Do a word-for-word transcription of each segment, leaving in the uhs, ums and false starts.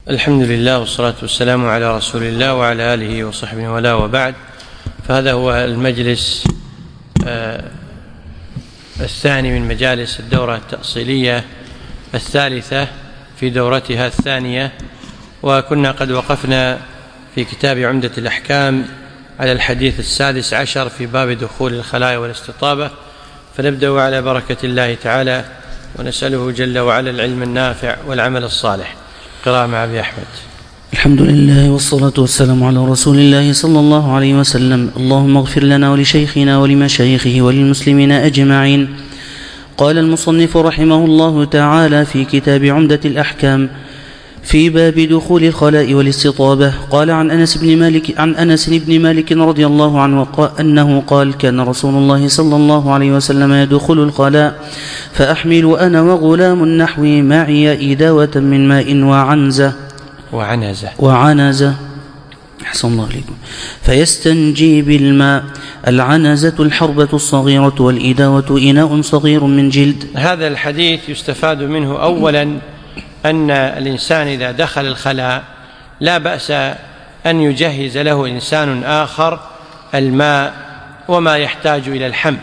الحمد لله والصلاة والسلام على رسول الله وعلى آله وصحبه ولا وبعد. فهذا هو المجلس آه الثاني من مجالس الدورة التأصيلية الثالثة في دورتها الثانية، وكنا قد وقفنا في كتاب عمدة الأحكام على الحديث السادس عشر في باب دخول الخلاء والاستطابة، فنبدأ على بركة الله تعالى ونسأله جل وعلا العلم النافع والعمل الصالح. قراءة مع أبي أحمد. الحمد لله والصلاة والسلام على رسول الله صلى الله عليه وسلم. اللهم اغفر لنا ولشيخنا ولمشايخه وللمسلمين أجمعين. قال المصنف رحمه الله تعالى في كتاب عمدة الأحكام في باب دخول الخلاء والاستطابة، قال عن أنس بن مالك عن أنس بن مالك رضي الله عنه أنه قال: كان رسول الله صلى الله عليه وسلم يدخل الخلاء فأحمل أنا وغلام نحوي معي إداوة من ماء وعنزة وعنزة وعنزة أحسن الله عليكم، فيستنجي بالماء. العنزة الحربة الصغيرة، والإداوة إناء صغير من جلد. هذا الحديث يستفاد منه أولا أن الإنسان إذا دخل الخلاء لا بأس أن يجهز له إنسان آخر الماء وما يحتاج إلى الحمل،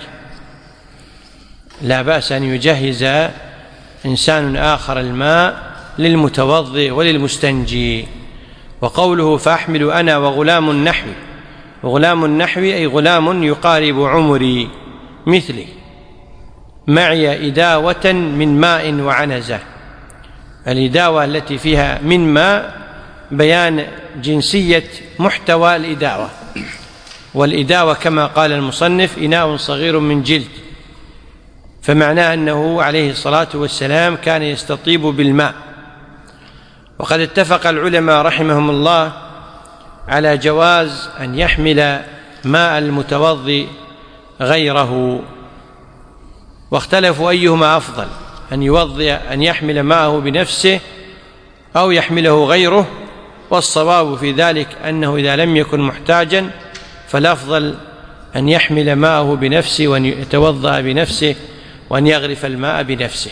لا بأس أن يجهز إنسان آخر الماء للمتوضئ وللمستنجي. وقوله فأحمل أنا وغلام نحوي، وغلام النحوي أي غلام يقارب عمري مثلي، معي إداوة من ماء وعنزة. الإداوة التي فيها من ماء بيان جنسية محتوى الإداوة، والإداوة كما قال المصنف إناء صغير من جلد، فمعناه أنه عليه الصلاة والسلام كان يستطيب بالماء. وقد اتفق العلماء رحمهم الله على جواز أن يحمل ماء المتوضئ غيره، واختلفوا أيهما أفضل، أن يوضئ أن يحمل ماءه بنفسه أو يحمله غيره. والصواب في ذلك أنه إذا لم يكن محتاجا فالأفضل أن يحمل ماءه بنفسه وأن يتوضأ بنفسه وأن يغرف الماء بنفسه.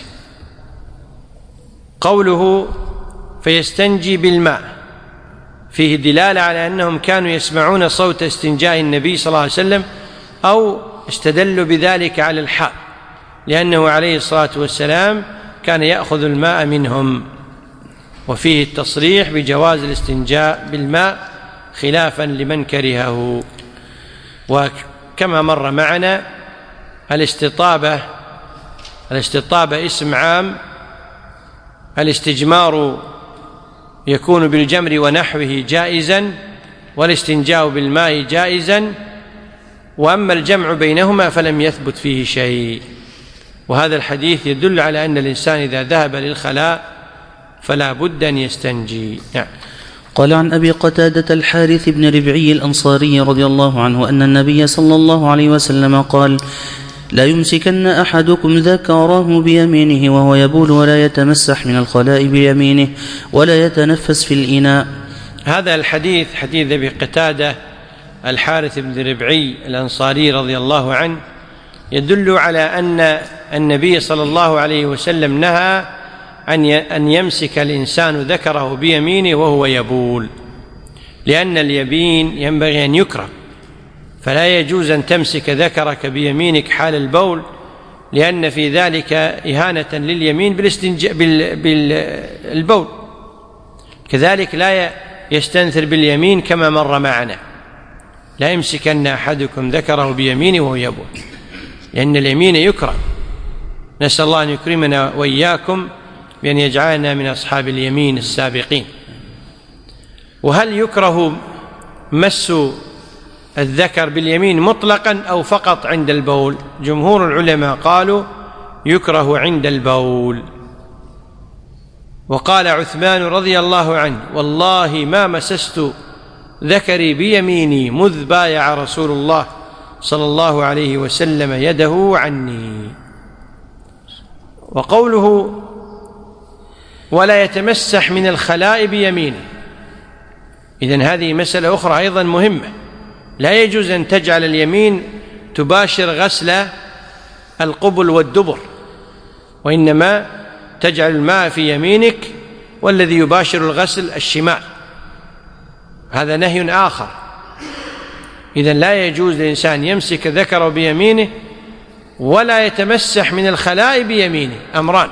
قوله فيستنجي بالماء فيه دلالة على أنهم كانوا يسمعون صوت استنجاء النبي صلى الله عليه وسلم، أو استدلوا بذلك على الحال، لأنه عليه الصلاة والسلام كان يأخذ الماء منهم. وفيه التصريح بجواز الاستنجاء بالماء خلافا لمن كرهه. وكما مر معنا الاستطابة الاستطابة اسم عام، الاستجمار يكون بالجمر ونحوه جائزا، والاستنجاء بالماء جائزا، وأما الجمع بينهما فلم يثبت فيه شيء. وهذا الحديث يدل على أن الإنسان إذا ذهب للخلاء فلا بد أن يستنجي. نعم. قال عن أبي قتادة الحارث بن ربعي الأنصاري رضي الله عنه أن النبي صلى الله عليه وسلم قال: لا يمسكن أحدكم ذكره بيمينه وهو يبول، ولا يتمسح من الخلاء بيمينه، ولا يتنفس في الإناء. هذا الحديث حديث أبي قتادة الحارث بن ربعي الأنصاري رضي الله عنه يدل على أن النبي صلى الله عليه وسلم نهى أن يمسك الإنسان ذكره بيمينه وهو يبول، لأن اليمين ينبغي أن يكره، فلا يجوز أن تمسك ذكرك بيمينك حال البول، لأن في ذلك إهانة لليمين بالاستنجاء بالبول. كذلك لا يستنثر باليمين كما مر معنا، لا يمسكن أحدكم ذكره بيمينه وهو يبول، لأن اليمين يكره. نسأل الله أن يكرمنا وإياكم بأن يجعلنا من أصحاب اليمين السابقين. وهل يكره مس الذكر باليمين مطلقا أو فقط عند البول؟ جمهور العلماء قالوا يكره عند البول. وقال عثمان رضي الله عنه: والله ما مسست ذكري بيميني مذ بايع رسول الله صلى الله عليه وسلم يده عني. وقوله ولا يتمسح من الخلاء بيمينه، إذن هذه مسألة أخرى أيضا مهمة، لا يجوز أن تجعل اليمين تباشر غسل القبل والدبر، وإنما تجعل الماء في يمينك والذي يباشر الغسل الشمال، هذا نهي آخر. إذن لا يجوز للإنسان يمسك ذكره بيمينه ولا يتمسح من الخلاء بيمينه، أمران.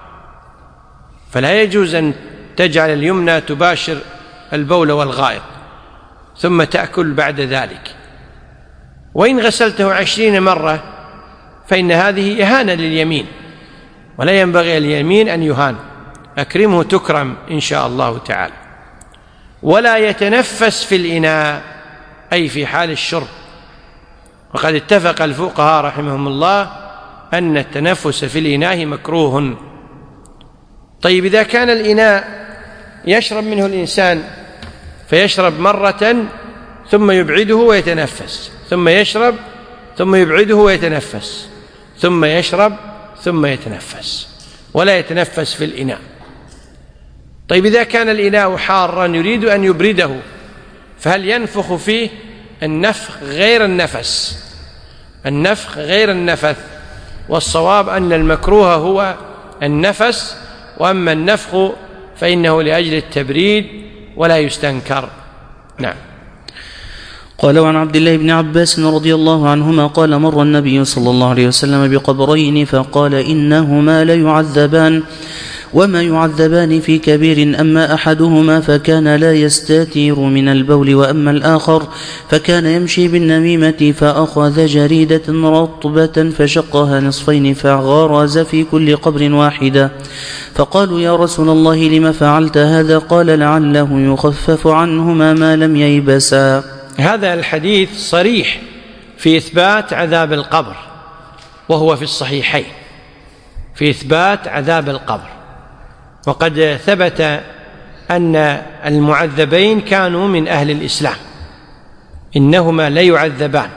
فلا يجوز أن تجعل اليمنى تباشر البول والغائط ثم تأكل بعد ذلك. وإن غسلته عشرين مرة فإن هذه إهانة لليمين، ولا ينبغي اليمين أن يهان، أكرمه تكرم إن شاء الله تعالى. ولا يتنفس في الإناء، أي في حال الشرب، وقد اتفق الفقهاء رحمهم الله أن التنفس في الإناء مكروه. طيب إذا كان الإناء يشرب منه الإنسان فيشرب مرة ثم يبعده ويتنفس، ثم يشرب ثم يبعده ويتنفس، ثم يشرب ثم يتنفس، ولا يتنفس في الإناء. طيب إذا كان الإناء حارا يريد أن يبرده فهل ينفخ فيه؟ النفخ غير النفس، النفخ غير النفث، والصواب أن المكروه هو النفس، وأما النفخ فإنه لأجل التبريد ولا يستنكر. نعم. قال وعن عبد الله بن عباس رضي الله عنهما قال مر النبي صلى الله عليه وسلم بقبرين فقال إنهما ليعذبان وما يعذبان في كبير، أما أحدهما فكان لا يستتير من البول، وأما الآخر فكان يمشي بالنميمة، فأخذ جريدة رطبة فشقها نصفين فغرز في كل قبر واحدة، فقالوا يا رسول الله لم فعلت هذا؟ قال لعله يخفف عنهما ما لم ييبسا. هذا الحديث صريح في إثبات عذاب القبر، وهو في الصحيحين في إثبات عذاب القبر. وقد ثبت أن المعذبين كانوا من أهل الإسلام، إنهما ليعذبان،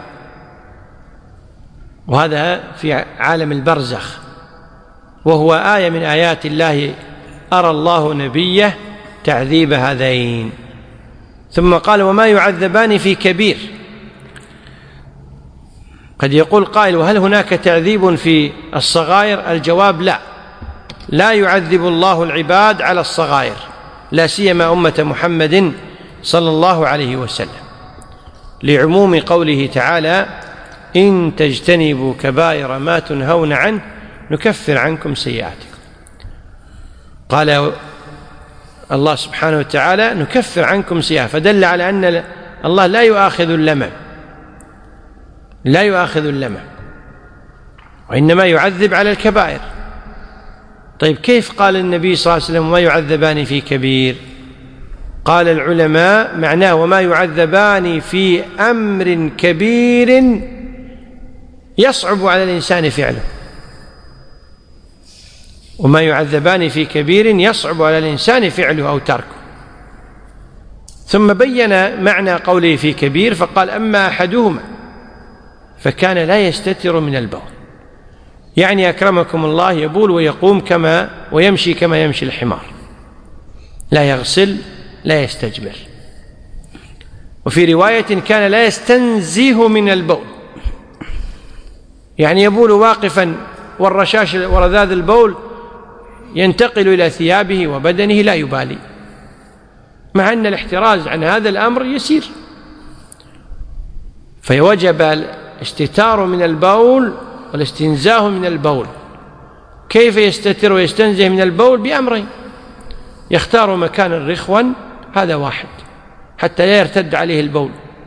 وهذا في عالم البرزخ، وهو آية من آيات الله أرى الله نبيه تعذيب هذين. ثم قال وما يعذبان في كبير. قد يقول قائل وهل هناك تعذيب في الصغائر؟ الجواب لا، لا يعذب الله العباد على الصغائر، لا سيما أمة محمد صلى الله عليه وسلم، لعموم قوله تعالى إن تجتنبوا كبائر ما تنهون عنه نكفر عنكم سيئاتكم. قال الله سبحانه وتعالى نكفر عنكم سيئات، فدل على أن الله لا يؤاخذ اللمم، لا يؤاخذ اللمم، وإنما يعذب على الكبائر. طيب كيف قال النبي صلى الله عليه وسلم وما يعذبان في كبير؟ قال العلماء معناه وما يعذبان في أمر كبير يصعب على الإنسان فعله، وما يعذبان في كبير يصعب على الإنسان فعله أو تركه. ثم بين معنى قوله في كبير فقال أما أحدهما فكان لا يستتر من البول، يعني أكرمكم الله يبول ويقوم كما ويمشي كما يمشي الحمار، لا يغسل لا يستجمر. وفي رواية كان لا يستنزه من البول، يعني يبول واقفا والرشاش ورذاذ البول ينتقل إلى ثيابه وبدنه لا يبالي، مع أن الاحتراز عن هذا الأمر يسير. فيوجب الاستتار من البول والاستنزاه من البول. كيف يستتر ويستنزه من البول؟ بأمرين: يختار مكانا رخوا، هذا واحد حتى لا يرتد عليه البول،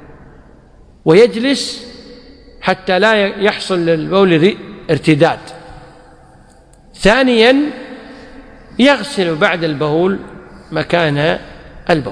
ويجلس حتى لا يحصل للبول ارتداد. ثانيا يغسل بعد البول مكان البول،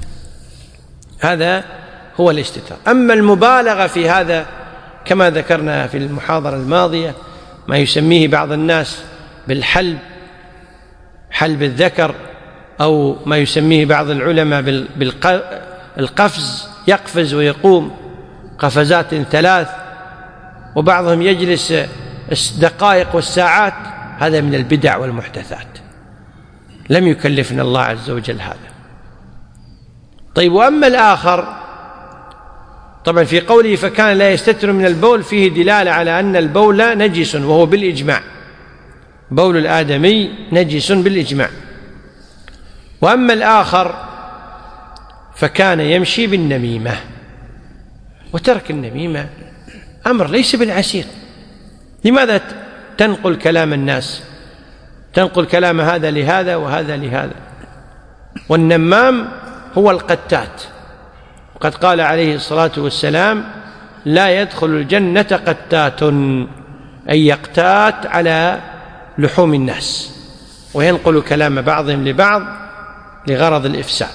هذا هو الاستتار. أما المبالغة في هذا كما ذكرنا في المحاضرة الماضية، ما يسميه بعض الناس بالحلب، حلب الذكر، أو ما يسميه بعض العلماء بالقفز، يقفز ويقوم قفزات ثلاث، وبعضهم يجلس الدقائق والساعات، هذا من البدع والمحدثات، لم يكلفنا الله عز وجل هذا. طيب وأما الآخر، طبعا في قوله فكان لا يستتر من البول فيه دلالة على أن البول نجس، وهو بالإجماع، بول الآدمي نجس بالإجماع. وأما الآخر فكان يمشي بالنميمة، وترك النميمة أمر ليس بالعسير. لماذا تنقل كلام الناس؟ تنقل كلام هذا لهذا وهذا لهذا. والنمام هو القتات، وقد قال عليه الصلاة والسلام: لا يدخل الجنة قتات، أي يقتات على لحوم الناس وينقل كلام بعضهم لبعض لغرض الإفساد.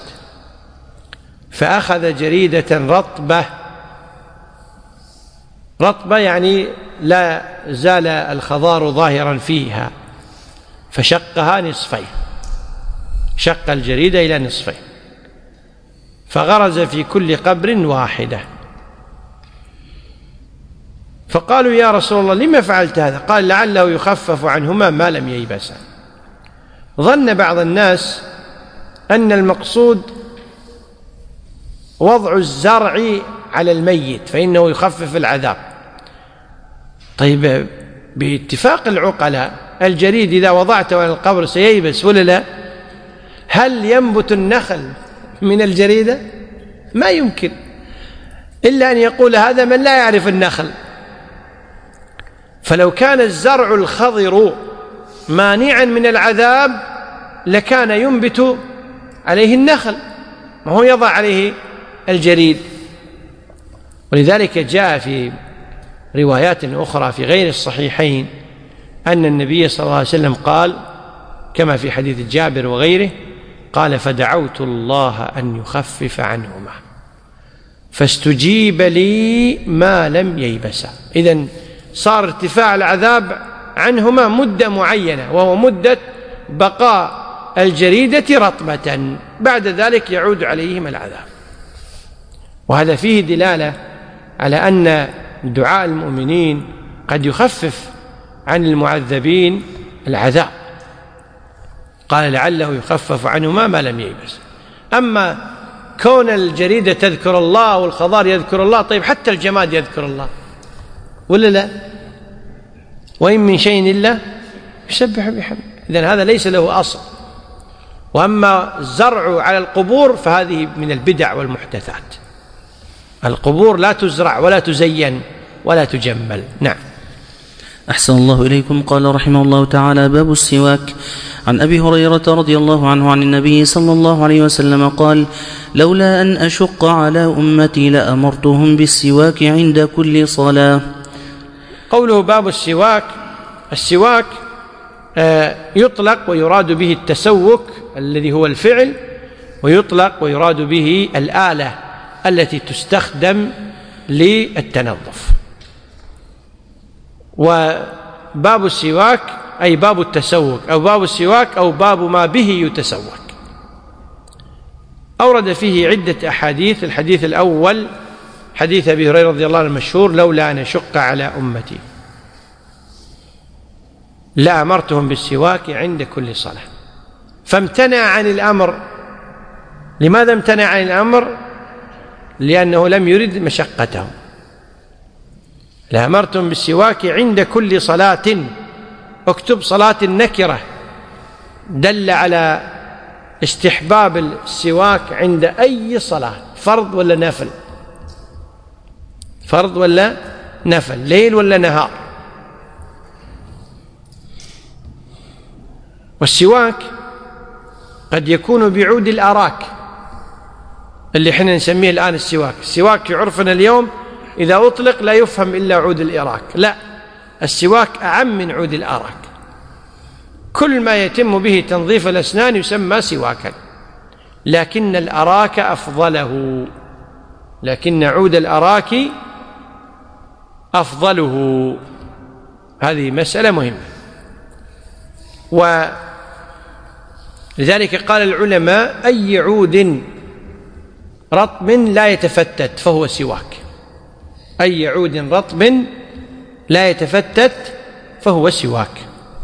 فأخذ جريدة رطبة، رطبة يعني لا زال الخضار ظاهرا فيها، فشقها نصفين، شق الجريدة إلى نصفين، فغرز في كل قبر واحدة. فقالوا: يا رسول الله لما فعلت هذا؟ قال: لعله يخفف عنهما ما لم ييبسا. ظن بعض الناس أن المقصود وضع الزرع على الميت فإنه يخفف العذاب. طيب، باتفاق العقلاء الجريد إذا وضعته على القبر سييبس ولا لا؟ هل ينبت النخل من الجريدة؟ ما يمكن، إلا أن يقول هذا من لا يعرف النخل. فلو كان الزرع الخضر مانعا من العذاب لكان ينبت عليه النخل، ما هو يضع عليه الجريد. ولذلك جاء في روايات أخرى في غير الصحيحين أن النبي صلى الله عليه وسلم قال كما في حديث جابر وغيره، قال: فدعوت الله أن يخفف عنهما فاستجيب لي ما لم ييبسا. إذن صار ارتفاع العذاب عنهما مدة معينة، وهو مدة بقاء الجريدة رطبة، بعد ذلك يعود عليهم العذاب. وهذا فيه دلالة على أن دعاء المؤمنين قد يخفف عن المعذبين العذاب. قال: لعله يخفف عنهما ما لم ييبس. أما كون الجريدة تذكر الله والخضار يذكر الله، طيب حتى الجماد يذكر الله ولا لا؟ وإن من شيء إلا يسبح بحمده. إذن هذا ليس له أصل. وأما الزرع على القبور فهذه من البدع والمحدثات. القبور لا تزرع ولا تزين ولا تجمل. نعم. أحسن الله إليكم. قال رحمه الله تعالى: باب السواك. عن أبي هريرة رضي الله عنه عن النبي صلى الله عليه وسلم قال: لولا أن أشق على أمتي لأمرتهم بالسواك عند كل صلاة. قوله باب السواك، السواك يطلق ويراد به التسوك الذي هو الفعل، ويطلق ويراد به الآلة التي تستخدم للتنظف. وباب السواك أي باب التسوك، أو باب السواك أو باب ما به يتسوك. أورد فيه عدة أحاديث. الحديث الأول حديث أبي هريرة رضي الله عنه المشهور: لولا أن أشق على أمتي لأمرتهم بالسواك عند كل صلاة. فامتنع عن الأمر. لماذا امتنع عن الأمر؟ لأنه لم يرد مشقته. لأمرتهم بالسواك عند كل صلاة. اكتب صلاة النكرة، دل على استحباب السواك عند أي صلاة، فرض ولا نفل، فرض ولا نفل، ليل ولا نهار. والسواك قد يكون بعود الأراك اللي احنا نسميه الآن السواك. السواك في عرفنا اليوم إذا أطلق لا يفهم إلا عود الإراك، لا، السواك أعم من عود الأراك. كل ما يتم به تنظيف الأسنان يسمى سواكا، لكن الأراك أفضله، لكن عود الأراك أفضله. هذه مسألة مهمة. ولذلك قال العلماء: أي عود رطب لا يتفتت فهو سواك. أي عود رطب لا يتفتت فهو سواك.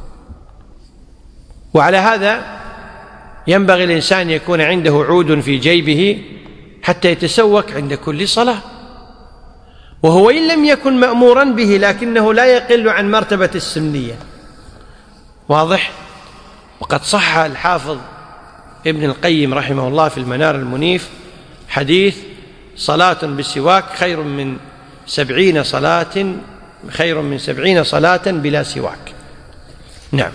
وعلى هذا ينبغي الإنسان يكون عنده عود في جيبه حتى يتسوك عند كل صلاة، وهو إن لم يكن مأمورا به لكنه لا يقل عن مرتبة السنية. واضح؟ وقد صح الحافظ ابن القيم رحمه الله في المنار المنيف حديث صلاة بالسواك خير من سبعين صلاة خير من سبعين صلاة بلا سواك. نعم.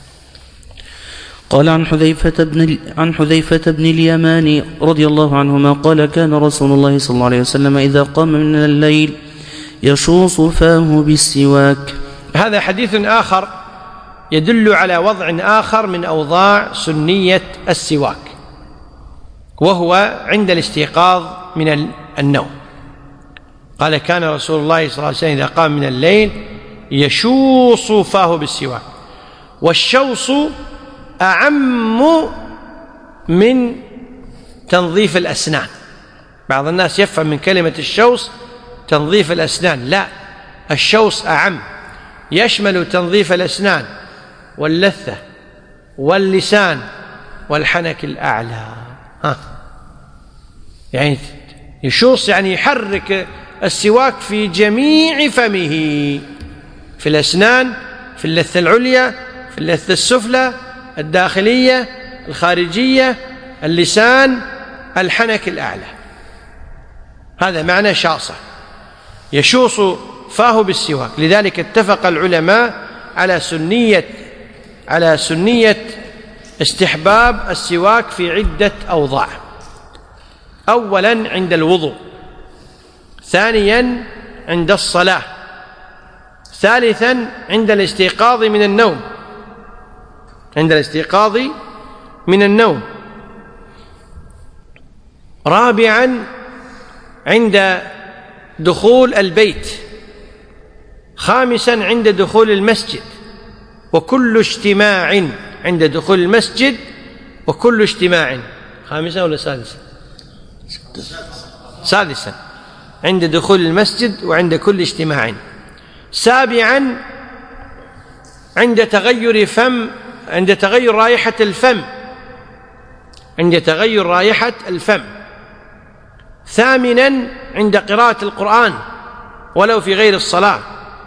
قال عن حذيفة بن عن حذيفة بن اليمان رضي الله عنهما قال كان رسول الله صلى الله عليه وسلم إذا قام من الليل يشوص فاه بالسواك. هذا حديث آخر يدل على وضع آخر من أوضاع سنية السواك، وهو عند الاستيقاظ من النوم. قال كان رسول الله صلى الله عليه وسلم إذا قام من الليل يشوص فاه بالسواك، والشوص أعم من تنظيف الأسنان. بعض الناس يفهم من كلمة الشوص تنظيف الأسنان، لا، الشوص أعم، يشمل تنظيف الأسنان واللثة واللسان والحنك الأعلى. ها. يعني يشوص يعني يحرك السواك في جميع فمه، في الأسنان، في اللثة العليا، في اللثة السفلى، الداخلية، الخارجية، اللسان، الحنك الأعلى. هذا معنى شاصة، يشوص فاه بالسواك. لذلك اتفق العلماء على سنية على سنية استحباب السواك في عدة أوضاع. أولا عند الوضوء، ثانيا عند الصلاة، ثالثا عند الاستيقاظ من النوم عند الاستيقاظ من النوم رابعا عند دخول البيت، خامسا عند دخول المسجد، وكل اجتماع عند دخول المسجد وكل اجتماع. خامسا ولا سادسا؟ سادسا عند دخول المسجد وعند كل اجتماع. سابعا عند تغير فم عند تغير رائحة الفم عند تغير رائحة الفم. ثامنا عند قراءة القرآن ولو في غير الصلاة.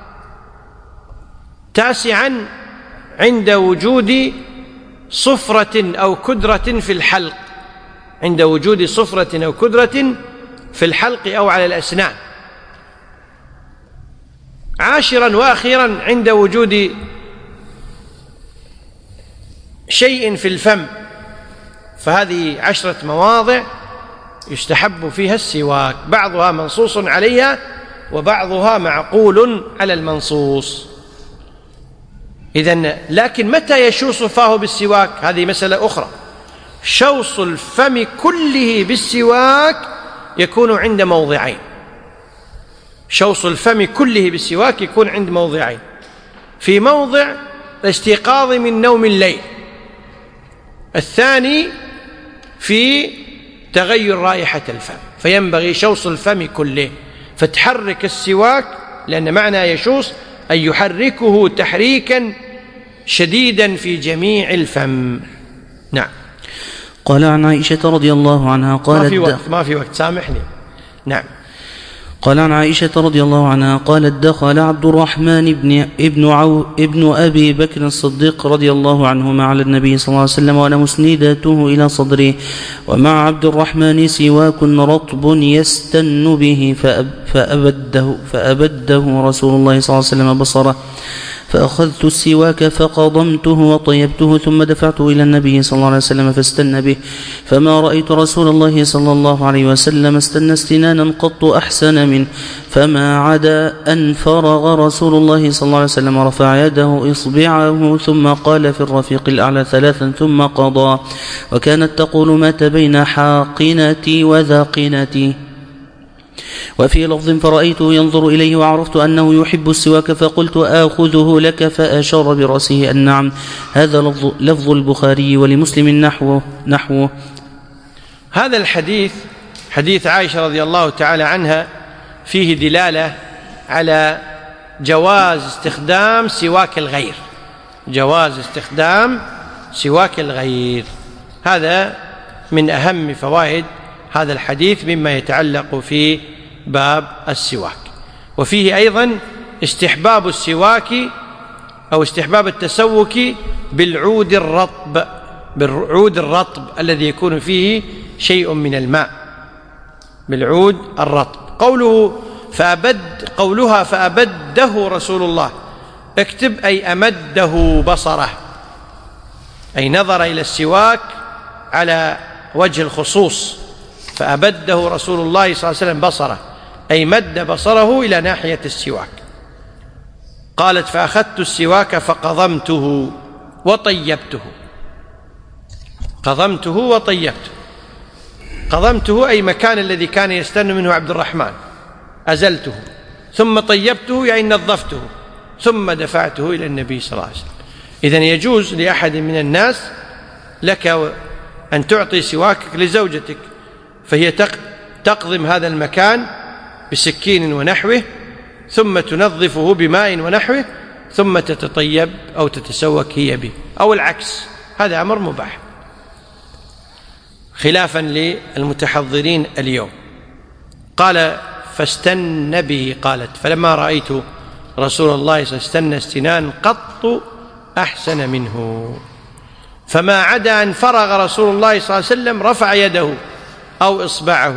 تاسعا عند وجود صفرة أو كدرة في الحلق عند وجود صفرة أو كدرة في الحلق أو على الأسنان. عاشرا وأخيرا عند وجود شيء في الفم. فهذه عشرة مواضع يستحب فيها السواك، بعضها منصوص عليها وبعضها معقول على المنصوص. إذن لكن متى يشوص فاه بالسواك؟ هذه مسألة أخرى. شوص الفم كله بالسواك يكون عند موضعين شوص الفم كله بالسواك يكون عند موضعين في موضع الاستيقاظ من نوم الليل، الثاني في تغير رائحة الفم، فينبغي شوص الفم كله، فتحرك السواك، لأن معنى يشوص أن يحركه تحريكا شديدا في جميع الفم. نعم. قال عن عائشة رضي الله عنها قالت ما في وقت ما في وقت سامحني. نعم. قال عن عائشة رضي الله عنها قالت دخل عبد الرحمن بن ابن عو ابن أبي بكر الصديق رضي الله عنهما على النبي صلى الله عليه وسلم وأنا مسندته إلى صدري ومع عبد الرحمن سواك رطب يستن به فأب فأبده, فأبده رسول الله صلى الله عليه وسلم بصره فأخذت السواك فقضمته وطيبته ثم دفعته إلى النبي صلى الله عليه وسلم فاستن به، فما رأيت رسول الله صلى الله عليه وسلم استنى استنانا قط أحسن منه، فما عدا أن فرغ رسول الله صلى الله عليه وسلم رفع يده إصبعه ثم قال في الرفيق الأعلى ثلاثا ثم قضى، وكانت تقول مات بين حاقنتي وذاقنتي. وفي لفظ فرأيته ينظر إليه وعرفت أنه يحب السواك فقلت آخذه لك فأشار برأسه النعم. هذا لفظ, لفظ البخاري ولمسلم نحوه, نحوه. هذا الحديث حديث عائشة رضي الله تعالى عنها فيه دلالة على جواز استخدام سواك الغير جواز استخدام سواك الغير. هذا من أهم فوائد هذا الحديث مما يتعلق في باب السواك. وفيه أيضا استحباب السواك أو استحباب التسوك بالعود الرطب بالعود الرطب الذي يكون فيه شيء من الماء، بالعود الرطب. قوله فأبد قولها فأبده رسول الله، اكتب أي أمده بصره، أي نظر إلى السواك على وجه الخصوص، فأبده رسول الله صلى الله عليه وسلم بصره، أي مد بصره إلى ناحية السواك. قالت فأخذت السواك فقضمته وطيبته. قضمته وطيبته، قضمته أي مكان الذي كان يستن منه عبد الرحمن أزلته، ثم طيبته يعني نظفته، ثم دفعته إلى النبي صلى الله عليه وسلم. إذن يجوز لأحد من الناس لك أن تعطي سواكك لزوجتك، فهي تقضم هذا المكان بسكين ونحوه، ثم تنظفه بماء ونحوه، ثم تتطيب أو تتسوك هي به، أو العكس، هذا أمر مباح، خلافا للمتحضرين اليوم. قال فاستن به، قالت فلما رأيت رسول الله صلى الله عليه وسلم استنى استنان قط أحسن منه، فما عدا أن فرغ رسول الله صلى الله عليه وسلم رفع يده أو إصبعه.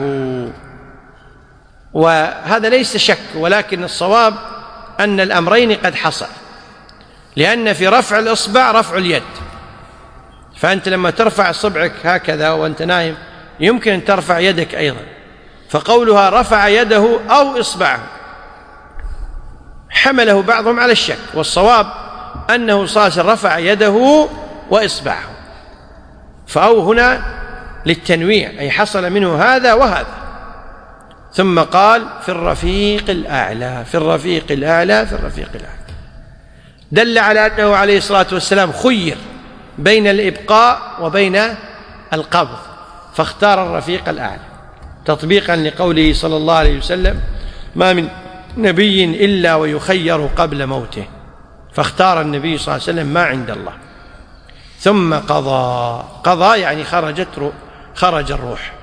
وهذا ليس شك، ولكن الصواب أن الأمرين قد حصل، لأن في رفع الإصبع رفع اليد، فأنت لما ترفع إصبعك هكذا وأنت نايم يمكن أن ترفع يدك أيضا، فقولها رفع يده أو إصبعه حمله بعضهم على الشك، والصواب أنه صلى الله عليه وسلم رفع يده وإصبعه، فأو هنا للتنويع، أي حصل منه هذا وهذا. ثم قال في الرفيق الأعلى، في الرفيق الأعلى، في الرفيق الأعلى، دل على أنه عليه الصلاة والسلام خير بين الإبقاء وبين القبض، فاختار الرفيق الأعلى تطبيقا لقوله صلى الله عليه وسلم ما من نبي إلا ويخير قبل موته، فاختار النبي صلى الله عليه وسلم ما عند الله. ثم قضى، قضى يعني خرجت خرج الروح.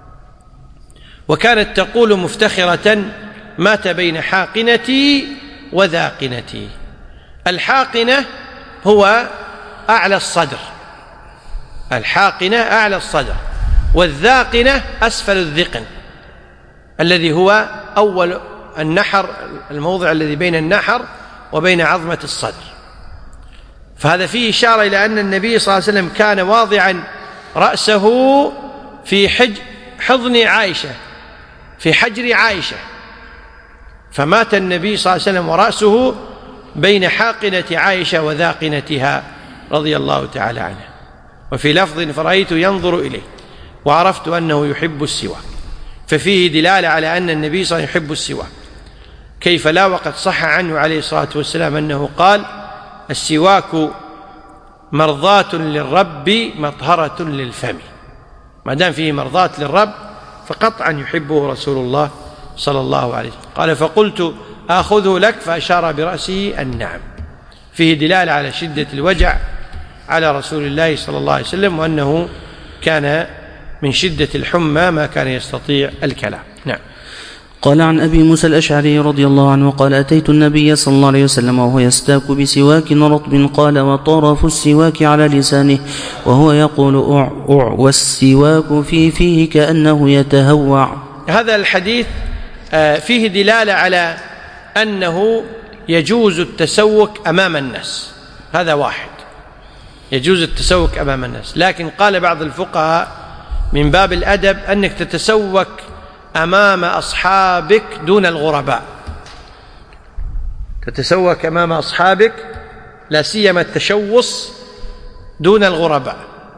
وكانت تقول مفتخرة مات بين حاقنتي وذاقنتي. الحاقنة هو أعلى الصدر، الحاقنة أعلى الصدر، والذاقنة أسفل الذقن الذي هو أول النحر، الموضع الذي بين النحر وبين عظمة الصدر. فهذا فيه إشارة إلى أن النبي صلى الله عليه وسلم كان واضعا رأسه في حج حضن عائشة، في حجر عائشة، فمات النبي صلى الله عليه وسلم ورأسه بين حاقنة عائشة وذاقنتها رضي الله تعالى عنها. وفي لفظ فرأيت ينظر إليه وعرفت أنه يحب السواك، ففيه دلالة على أن النبي صلى الله عليه وسلم يحب السواك، كيف لا وقد صح عنه عليه الصلاة والسلام أنه قال السواك مرضاة للرب مطهرة للفم. ما دام فيه مرضاة للرب فقطعا يحبه رسول الله صلى الله عليه وسلم. قال فقلت آخذه لك، فأشار برأسه النعم، فيه دلالة على شدة الوجع على رسول الله صلى الله عليه وسلم، وأنه كان من شدة الحمى ما كان يستطيع الكلام. نعم. قال عن أبي موسى الأشعري رضي الله عنه قال أتيت النبي صلى الله عليه وسلم وهو يستاك بسواك رطب، قال وطرف السواك على لسانه وهو يقول أع أع والسواك في فيه كأنه يتهوع. هذا الحديث فيه دلالة على أنه يجوز التسوك أمام الناس، هذا واحد، يجوز التسوك أمام الناس. لكن قال بعض الفقهاء من باب الأدب أنك تتسوك أمام أصحابك دون الغرباء، تتسوك أمام أصحابك، لا سيما التشوص دون الغرباء.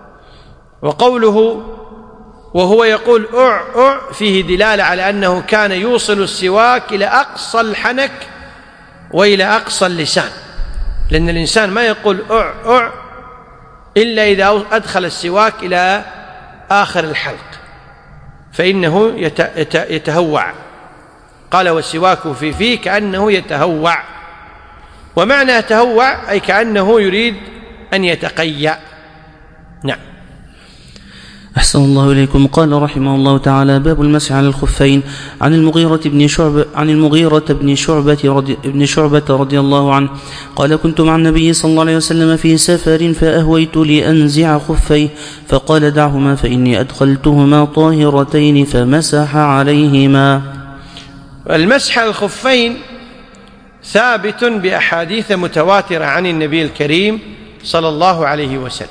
وقوله وهو يقول أع أع فيه دلالة على أنه كان يوصل السواك إلى أقصى الحنك وإلى أقصى اللسان، لأن الإنسان ما يقول أع أع إلا إذا أدخل السواك إلى آخر الحلق فإنه يتهوع. قال والسواك في فيه كأنه يتهوع، ومعنى يتهوع أي كأنه يريد أن يتقيأ. نعم. أحسن الله إليكم. قال رحمه الله تعالى: باب المسح على الخفين. عن المغيرة بن شعبة عن المغيرة بن شعبة رضي, بن شعبة رضي الله عنه قال: كنت مع النبي صلى الله عليه وسلم في سفر فأهويت لأنزع خفيه فقال: دعهما فإني أدخلتهما طاهرتين، فمسح عليهما. المسح على الخفين ثابت بأحاديث متواترة عن النبي الكريم صلى الله عليه وسلم،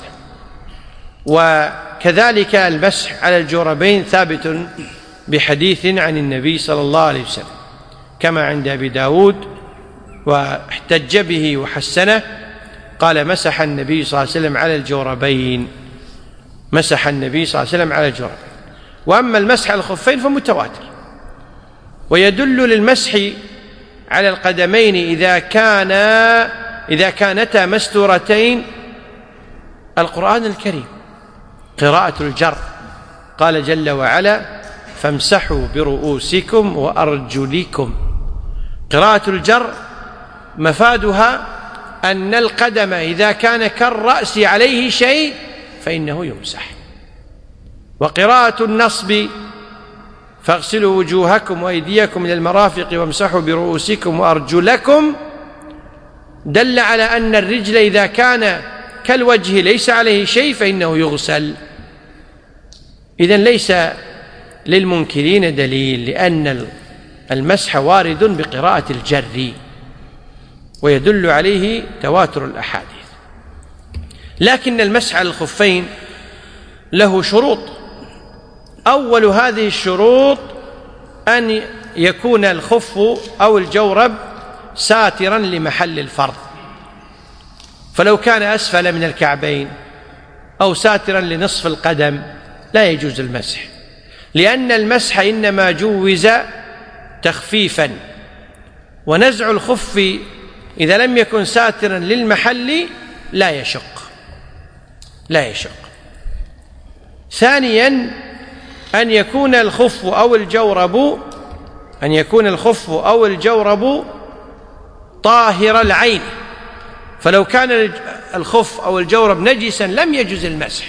وكذلك المسح على الجوربين ثابت بحديث عن النبي صلى الله عليه وسلم كما عند أبي داود، واحتج به وحسنه، قال: مسح النبي صلى الله عليه وسلم على الجوربين، مسح النبي صلى الله عليه وسلم على الجوربين. وأما المسح على الخفين فمتواتر، ويدل للمسح على القدمين إذا كان إذا كانتا مستورتين القرآن الكريم، قراءة الجر، قال جل وعلا: فامسحوا برؤوسكم وأرجلكم. قراءة الجر مفادها أن القدم إذا كان كالرأس عليه شيء فإنه يمسح. وقراءة النصب: فاغسلوا وجوهكم وأيديكم إلى المرافق وامسحوا برؤوسكم وأرجلكم، دل على أن الرجل إذا كان كالوجه ليس عليه شيء فإنه يغسل. إذن ليس للمنكرين دليل، لأن المسح وارد بقراءة الجر، ويدل عليه تواتر الأحاديث. لكن المسح على الخفين له شروط. أول هذه الشروط أن يكون الخف أو الجورب ساترا لمحل الفرض، فلو كان أسفل من الكعبين أو ساترا لنصف القدم لا يجوز المسح، لأن المسح إنما جوز تخفيفا، ونزع الخف إذا لم يكن ساترا للمحل لا يشق لا يشق. ثانيا أن يكون الخف أو الجورب أن يكون الخف أو الجورب طاهر العين، فلو كان الخف أو الجورب نجسا لم يجوز المسح.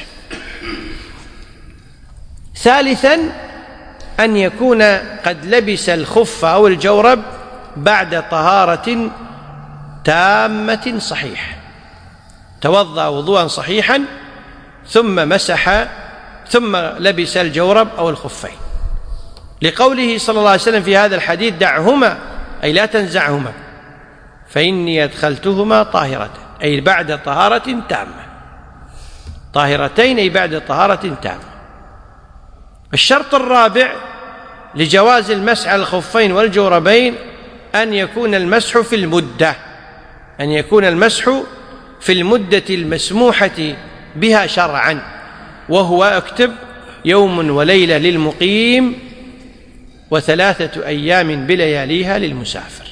ثالثا أن يكون قد لبس الخف أو الجورب بعد طهارة تامة صحيحة، توضأ وضوءا صحيحا ثم مسح ثم لبس الجورب أو الخفين، لقوله صلى الله عليه وسلم في هذا الحديث: دعهما، أي لا تنزعهما، فإني أدخلتهما طاهرة، أي بعد طهارة تامة، طاهرتين أي بعد طهارة تامة. الشرط الرابع لجواز المسح على الخفين والجوربين أن يكون المسح في المدة أن يكون المسح في المدة المسموحة بها شرعا، وهو اكتب: يوم وليلة للمقيم وثلاثة أيام بلياليها للمسافر.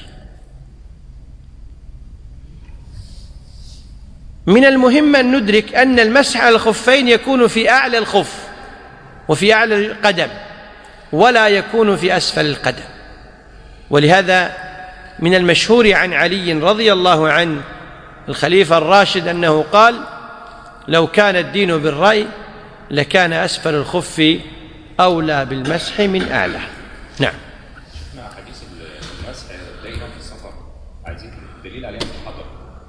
من المهم أن ندرك أن المسح على الخفين يكون في أعلى الخف وفي أعلى القدم، ولا يكون في أسفل القدم. ولهذا من المشهور عن علي رضي الله عنه الخليفة الراشد أنه قال: لو كان الدين بالرأي لكان أسفل الخف أولى بالمسح من أعلى. نعم. حديث المسح دائما في السفر، عايزين دليل عليه في الحضر.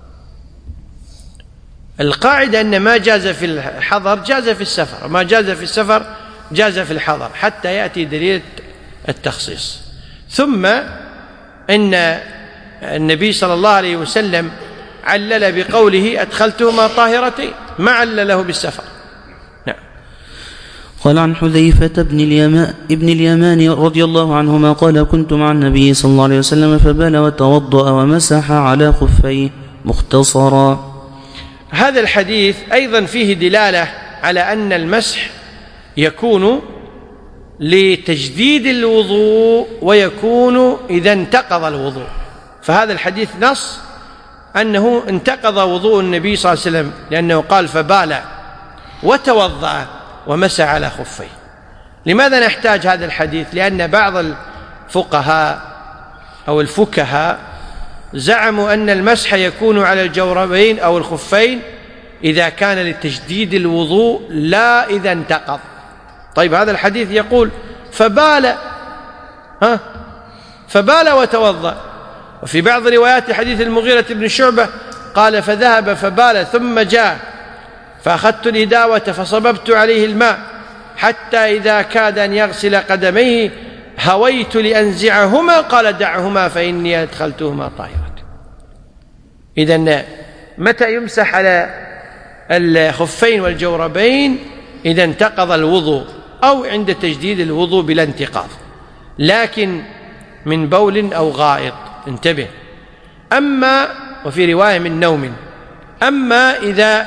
القاعدة أن ما جاز في الحضر جاز في السفر، وما جاز في السفر جاز في الحضر، حتى يأتي دليل التخصيص. ثم إن النبي صلى الله عليه وسلم علل بقوله: أدخلتهما طاهرتين، ما علله بالسفر. نعم. قال: عن حذيفة بن اليمان, ابن اليمان رضي الله عنهما قال: كنت مع النبي صلى الله عليه وسلم فبال وتوضأ ومسح على خفيه مختصرا. هذا الحديث أيضا فيه دلالة على أن المسح يكون لتجديد الوضوء ويكون إذا انتقض الوضوء، فهذا الحديث نص أنه انتقض وضوء النبي صلى الله عليه وسلم، لأنه قال: فبال وتوضأ ومسح على خفيه. لماذا نحتاج هذا الحديث؟ لأن بعض الفقهاء أو الفكهاء زعموا أن المسح يكون على الجوربين أو الخفين إذا كان لتجديد الوضوء لا إذا انتقض، طيب هذا الحديث يقول فبال ها فبال وتوضأ. وفي بعض روايات حديث المغيرة بن شعبة قال فذهب فبال ثم جاء فأخذت الإداوة فصببت عليه الماء حتى إذا كاد أن يغسل قدميه هويت لأنزعهما قال دعهما فإني أدخلتهما طاهرة. إذن متى يمسح على الخفين والجوربين؟ إذا انتقض الوضوء أو عند تجديد الوضوء بلا انتقاض، لكن من بول أو غائط، انتبه. أما وفي رواية من نوم. أما إذا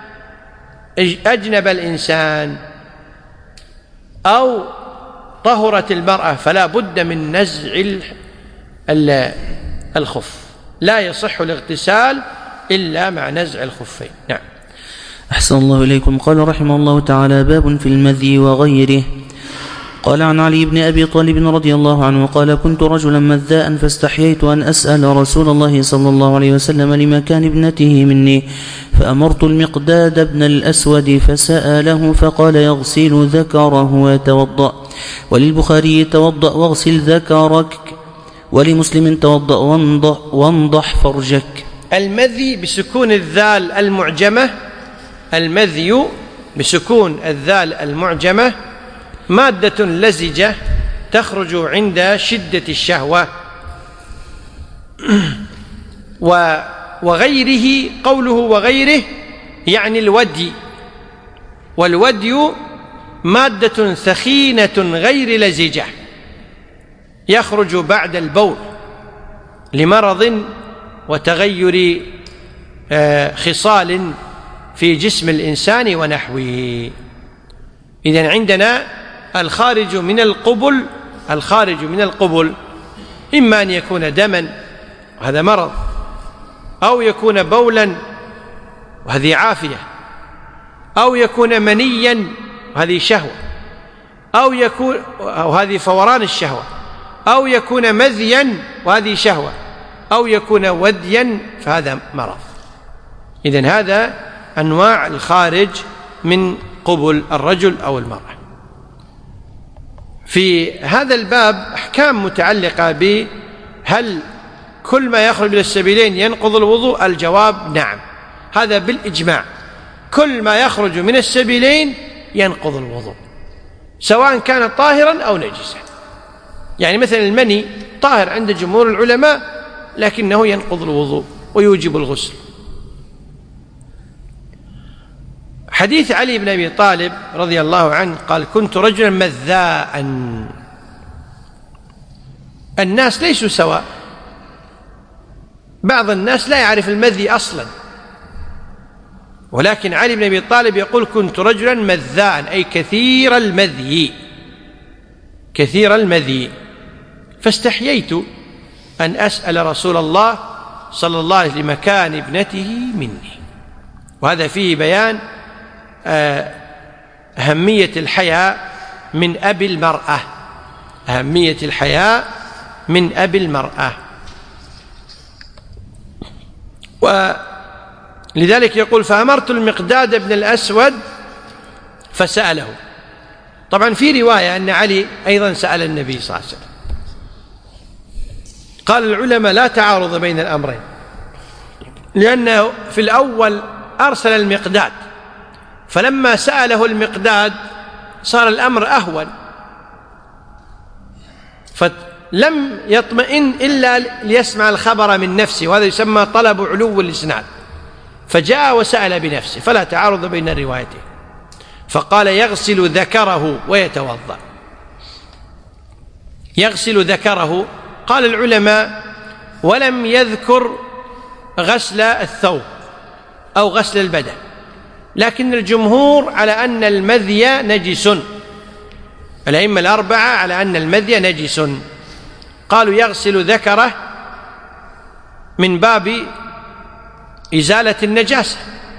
أجنب الإنسان أو طهرت المرأة فلا بد من نزع الخف، لا يصح الاغتسال إلا مع نزع الخفين. نعم. أحسن الله إليكم. قال رحمه الله تعالى: باب في المذي وغيره. قال عن علي بن أبي طالب رضي الله عنه قال: كنت رجلا مذاء فاستحييت أن أسأل رسول الله صلى الله عليه وسلم لمكان ابنته مني، فأمرت المقداد بن الأسود فسأله فقال: يغسل ذكره ويتوضأ. وللبخاري: توضأ واغسل ذكرك. ولمسلم: توضأ وانضح فرجك. المذي بسكون الذال المعجمة، المذي بسكون الذال المعجمة مادة لزجة تخرج عند شدة الشهوة. وغيره، قوله وغيره يعني الودي، والودي مادة ثخينة غير لزجة يخرج بعد البول لمرض وتغير خصال في جسم الإنسان ونحوه. إذن عندنا الخارج من القبل، الخارج من القبل إما أن يكون دما وهذا مرض، أو يكون بولا وهذه عافية، أو يكون منيا وهذه شهوة، أو يكون وهذه فوران الشهوة، أو يكون مذيا وهذه شهوة، أو يكون وديا فهذا مرض. إذن هذا أنواع الخارج من قبل الرجل أو المرأة. في هذا الباب أحكام متعلقة بهل كل ما يخرج من السبيلين ينقض الوضوء؟ الجواب نعم، هذا بالإجماع، كل ما يخرج من السبيلين ينقض الوضوء سواء كان طاهرا أو نجسا. يعني مثلا المني طاهر عند جمهور العلماء لكنه ينقض الوضوء ويوجب الغسل. حديث علي بن أبي طالب رضي الله عنه قال: كنت رجلا مذاء. الناس ليسوا سواء، بعض الناس لا يعرف المذي أصلا، ولكن علي بن أبي طالب يقول: كنت رجلا مذاء، أي كثير المذي، كثير المذي، فاستحييت أن أسأل رسول الله صلى الله عليه وسلم لمكان ابنته مني. وهذا فيه بيان أهمية الحياء من أبي المرأة، أهمية الحياء من أبي المرأة. ولذلك يقول: فأمرت المقداد بن الأسود فسأله. طبعا في رواية أن علي أيضا سأل النبي صلى الله عليه وسلم. قال العلماء: لا تعارض بين الأمرين، لأنه في الأول أرسل المقداد، فلما سأله المقداد صار الأمر أهون، فلم يطمئن إلا ليسمع الخبر من نفسه، وهذا يسمى طلب علو الإسناد، فجاء وسأل بنفسه، فلا تعارض بين الروايتين. فقال: يغسل ذكره ويتوضأ. يغسل ذكره، قال العلماء: ولم يذكر غسل الثوب أو غسل البدن، لكن الجمهور على أن المذي نجس، الأئمة الأربعة على أن المذي نجس، قالوا يغسل ذكره من باب إزالة النجاسة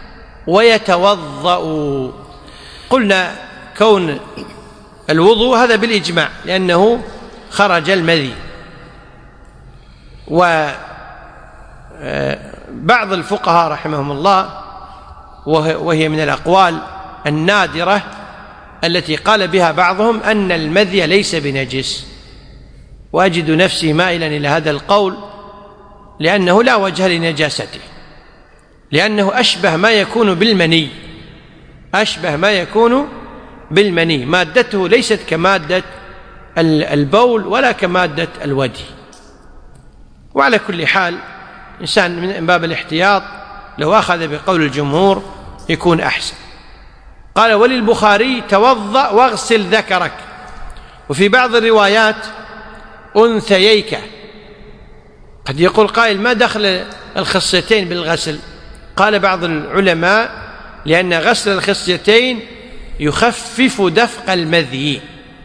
ويتوضأ. قلنا كون الوضوء هذا بالإجماع لأنه خرج المذي. وبعض الفقهاء رحمهم الله، وهي من الأقوال النادرة، التي قال بها بعضهم أن المذي ليس بنجس، وأجد نفسي مائلا إلى هذا القول لأنه لا وجه لنجاسته، لأنه أشبه ما يكون بالمني، أشبه ما يكون بالمني، مادته ليست كمادة البول ولا كمادة الودي. وعلى كل حال إنسان من باب الاحتياط لو أخذ بقول الجمهور يكون أحسن. قال: وللبخاري: توضأ واغسل ذكرك. وفي بعض الروايات: أنثييك. قد يقول قائل: ما دخل الخصيتين بالغسل؟ قال بعض العلماء: لأن غسل الخصيتين يخفف دفق المذي.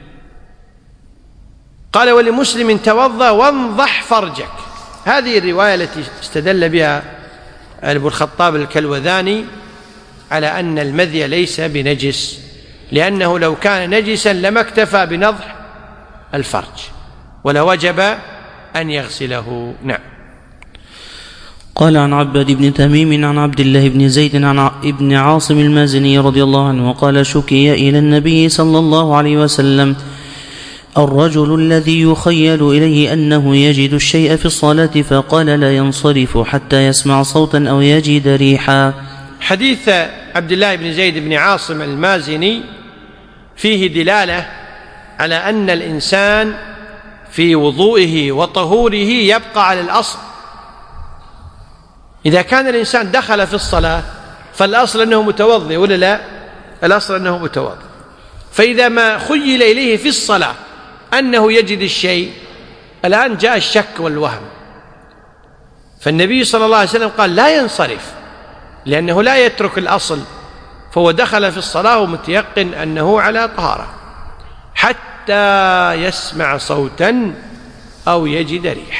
قال: ولمسلم: توضأ وانضح فرجك. هذه الرواية التي استدل بها أبو الخطاب الكلوذاني على أن المذي ليس بنجس، لأنه لو كان نجسا لما اكتفى بنضح الفرج ولوجب أن يغسله. نعم. قال: عن عباد بن تميم عن عبد الله بن زيد عن ابن عاصم المازني رضي الله عنه قال: شكي إلى النبي صلى الله عليه وسلم الرجل الذي يخيل إليه أنه يجد الشيء في الصلاة، فقال: لا ينصرف حتى يسمع صوتا أو يجد ريحا. حديث عبد الله بن زيد بن عاصم المازني فيه دلالة على أن الإنسان في وضوئه وطهوره يبقى على الأصل. إذا كان الإنسان دخل في الصلاة فالأصل أنه متوضئ ولا لا؟ الأصل أنه متوضئ. فإذا ما خيل إليه في الصلاة أنه يجد الشيء، الآن جاء الشك والوهم، فالنبي صلى الله عليه وسلم قال: لا ينصرف، لأنه لا يترك الأصل، فهو دخل في الصلاة ومتيقن أنه على طهارة، حتى يسمع صوتا أو يجد ريحا.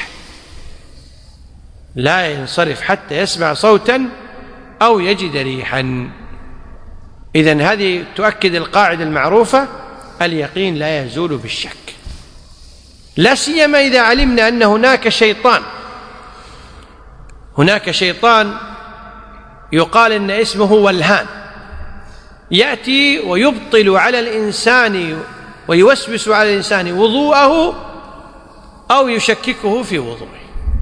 لا ينصرف حتى يسمع صوتا أو يجد ريحا. إذن هذه تؤكد القاعدة المعروفة: اليقين لا يزول بالشك، لا سيما إذا علمنا أن هناك شيطان هناك شيطان يقال إن اسمه ولهان، يأتي ويبطل على الإنسان ويوسوس على الإنسان وضوءه أو يشككه في وضوءه.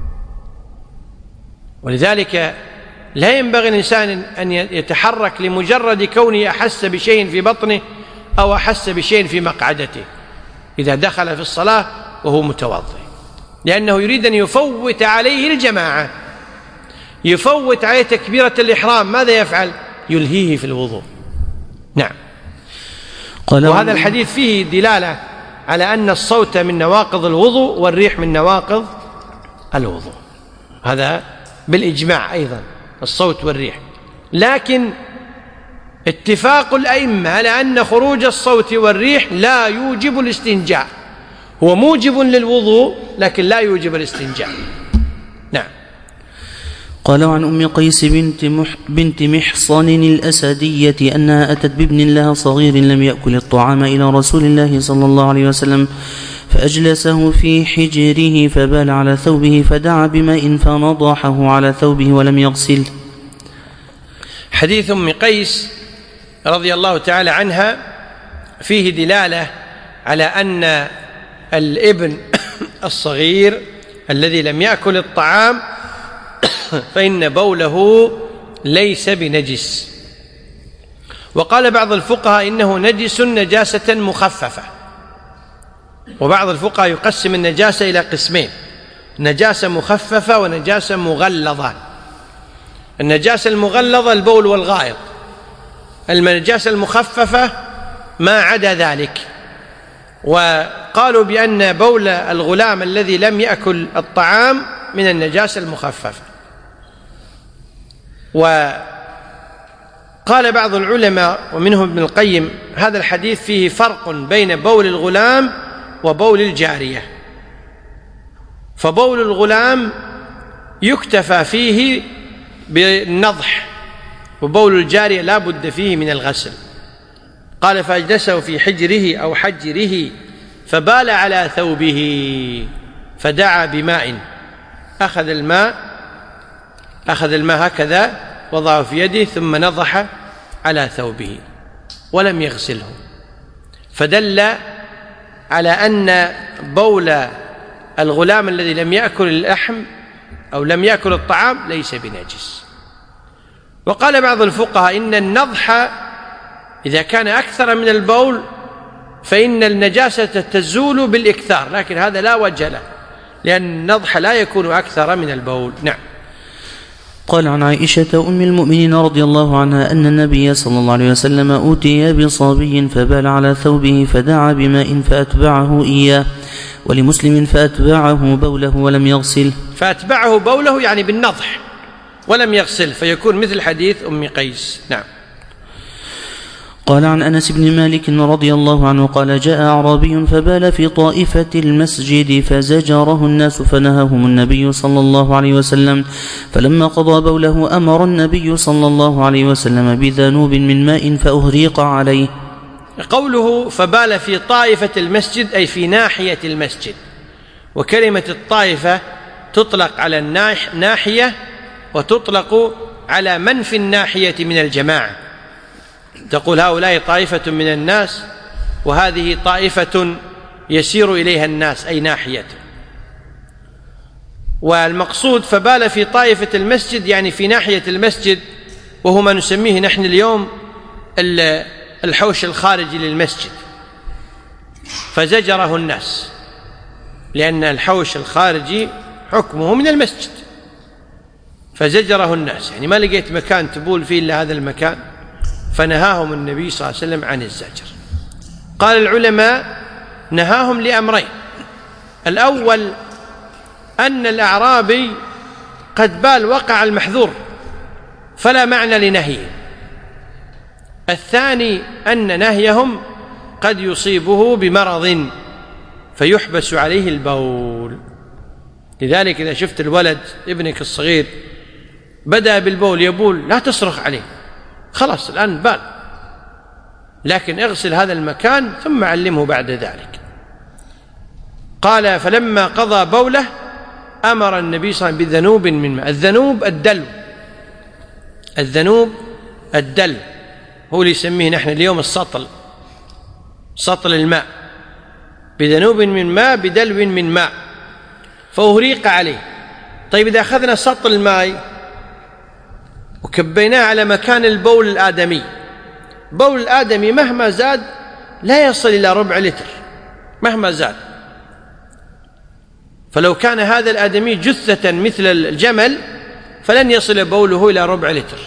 ولذلك لا ينبغي الإنسان أن يتحرك لمجرد كونه أحس بشيء في بطنه أو أحس بشيء في مقعدته إذا دخل في الصلاة وهو متوضئ، لأنه يريد أن يفوت عليه الجماعة، يفوت عليه تكبيرة الإحرام. ماذا يفعل؟ يلهيه في الوضوء. نعم. وهذا الحديث فيه دلالة على أن الصوت من نواقض الوضوء والريح من نواقض الوضوء، هذا بالإجماع أيضا، الصوت والريح. لكن اتفاق الأئمة على أن خروج الصوت والريح لا يوجب الاستنجاء، هو موجب للوضوء لكن لا يوجب الاستنجاء. نعم. قال: عن أم قيس بنت, مح بنت محصن الأسدية أنها أتت بابن لها صغير لم يأكل الطعام إلى رسول الله صلى الله عليه وسلم، فأجلسه في حجره فبال على ثوبه، فدعا بماء فنضحه على ثوبه ولم يغسل. حديث أم قيس رضي الله تعالى عنها فيه دلالة على أن الابن الصغير الذي لم يأكل الطعام فإن بوله ليس بنجس. وقال بعض الفقهاء إنه نجس نجاسة مخففة، وبعض الفقهاء يقسم النجاسة إلى قسمين: نجاسة مخففة ونجاسة مغلظة. النجاسة المغلظة البول والغائط، النجاسة المخففة ما عدا ذلك. وقالوا بأن بول الغلام الذي لم يأكل الطعام من النجاسة المخففة. وقال بعض العلماء ومنهم ابن القيم: هذا الحديث فيه فرق بين بول الغلام وبول الجارية، فبول الغلام يكتفى فيه بالنضح، وبول الجارية لا بد فيه من الغسل. قال: فأجلسه في حجره أو حجره فبال على ثوبه فدعا بماء، أخذ الماء أخذ الماء هكذا وضعه في يده ثم نضح على ثوبه ولم يغسله. فدل على أن بول الغلام الذي لم يأكل اللحم أو لم يأكل الطعام ليس بنجس. وقال بعض الفقهاء إن النضح إذا كان أكثر من البول فإن النجاسة تزول بالإكثار، لكن هذا لا وجه له لأن النضح لا يكون أكثر من البول. نعم. قال عن عائشة أم المؤمنين رضي الله عنها أن النبي صلى الله عليه وسلم أوتي بصبي فبال على ثوبه فدعا بماء فأتبعه إياه، ولمسلم فأتبعه بوله ولم يغسل. فأتبعه بوله يعني بالنضح ولم يغسل، فيكون مثل حديث أم قيس. نعم. قال عن أنس بن مالك رضي الله عنه قال جاء أعرابي فبال في طائفة المسجد فزجره الناس فنهاهم النبي صلى الله عليه وسلم، فلما قضى بوله أمر النبي صلى الله عليه وسلم بذنوب من ماء فأهريق عليه. قوله فبال في طائفة المسجد أي في ناحية المسجد، وكلمة الطائفة تطلق على الناحية وتطلق على من في الناحية من الجماعة، تقول هؤلاء طائفة من الناس وهذه طائفة يسير إليها الناس أي ناحية. والمقصود فبال في طائفة المسجد يعني في ناحية المسجد، وهو ما نسميه نحن اليوم الحوش الخارجي للمسجد، فزجره الناس لأن الحوش الخارجي حكمه من المسجد، فزجره الناس يعني ما لقيت مكان تبول فيه إلا هذا المكان، فنهاهم النبي صلى الله عليه وسلم عن الزجر. قال العلماء نهاهم لأمرين: الأول أن الأعرابي قد بال وقع المحذور فلا معنى لنهيه، الثاني أن نهيهم قد يصيبه بمرض فيحبس عليه البول. لذلك إذا شفت الولد ابنك الصغير بدأ بالبول يبول لا تصرخ عليه، خلاص الآن بال، لكن اغسل هذا المكان ثم علمه بعد ذلك. قال فلما قضى بوله أمر النبي صلى الله عليه وسلم بذنوب من ماء. الذنوب الدلو، الذنوب الدلو هو اللي يسميه نحن اليوم السطل، سطل الماء، بذنوب من ماء بدلو من ماء فأهريق عليه. طيب إذا أخذنا سطل الماء وكبيناه على مكان البول الآدمي، بول الآدمي مهما زاد لا يصل إلى ربع لتر مهما زاد، فلو كان هذا الآدمي جثة مثل الجمل فلن يصل بوله إلى ربع لتر.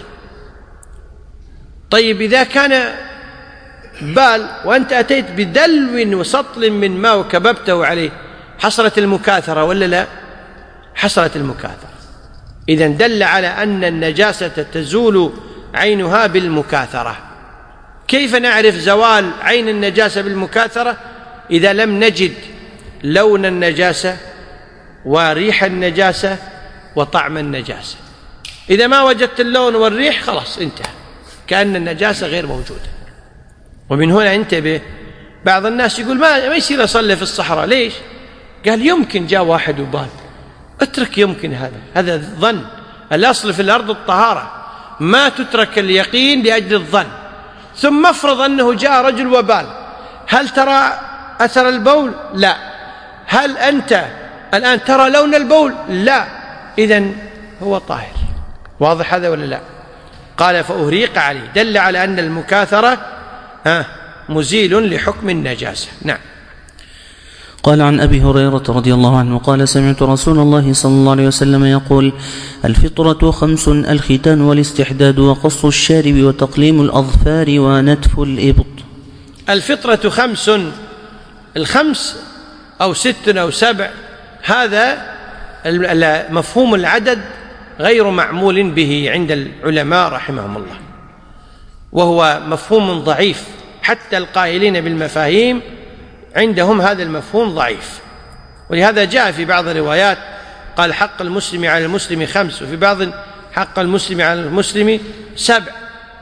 طيب إذا كان بال وأنت أتيت بدلو وسطل من ماء وكببته عليه حصلت المكاثرة ولا لا؟ حصلت المكاثرة. إذن دل على أن النجاسة تزول عينها بالمكاثرة. كيف نعرف زوال عين النجاسة بالمكاثرة؟ إذا لم نجد لون النجاسة وريح النجاسة وطعم النجاسة. إذا ما وجدت اللون والريح خلاص انتهى، كأن النجاسة غير موجودة. ومن هنا انتبه، بعض الناس يقول ما, ما يصير أصلي في الصحراء. ليش؟ قال يمكن جاء واحد وبال. اترك يمكن، هذا هذا ظن. الأصل في الأرض الطهارة، ما تترك اليقين لأجل الظن. ثم افرض أنه جاء رجل وبال، هل ترى أثر البول؟ لا. هل أنت الآن ترى لون البول؟ لا. إذن هو طاهر. واضح هذا ولا لا؟ قال فأهريق عليه، دل على أن المكاثرة مزيل لحكم النجاسة. نعم. قال عن أبي هريرة رضي الله عنه قال سمعت رسول الله صلى الله عليه وسلم يقول الفطرة خمس: الختان والاستحداد وقص الشارب وتقليم الأظفار ونتف الإبط. الفطرة خمس، الخمس أو ست أو سبع، هذا مفهوم العدد غير معمول به عند العلماء رحمهم الله، وهو مفهوم ضعيف، حتى القائلين بالمفاهيم عندهم هذا المفهوم ضعيف. ولهذا جاء في بعض الروايات قال حق المسلم على المسلم خمس، وفي بعض حق المسلم على المسلم سبع،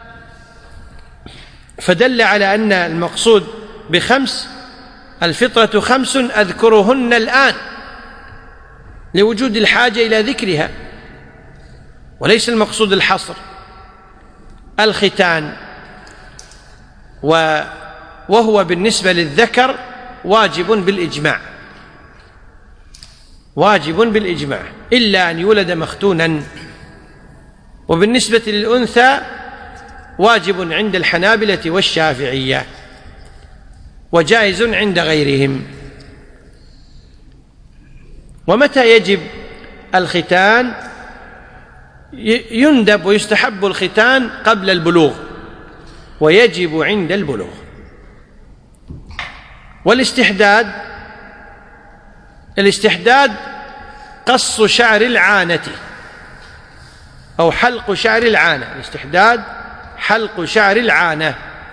فدل على أن المقصود بخمس الفطرة خمس أذكرهن الآن لوجود الحاجة إلى ذكرها، وليس المقصود الحصر. الختان وهو بالنسبة للذكر واجب بالإجماع، واجب بالإجماع إلا أن يولد مختونا. وبالنسبة للأنثى واجب عند الحنابلة والشافعية وجائز عند غيرهم. ومتى يجب الختان؟ يندب ويستحب الختان قبل البلوغ ويجب عند البلوغ. والاستحداد، الاستحداد قص شعر العانة أو حلق شعر العانة. الاستحداد حلق شعر العانة،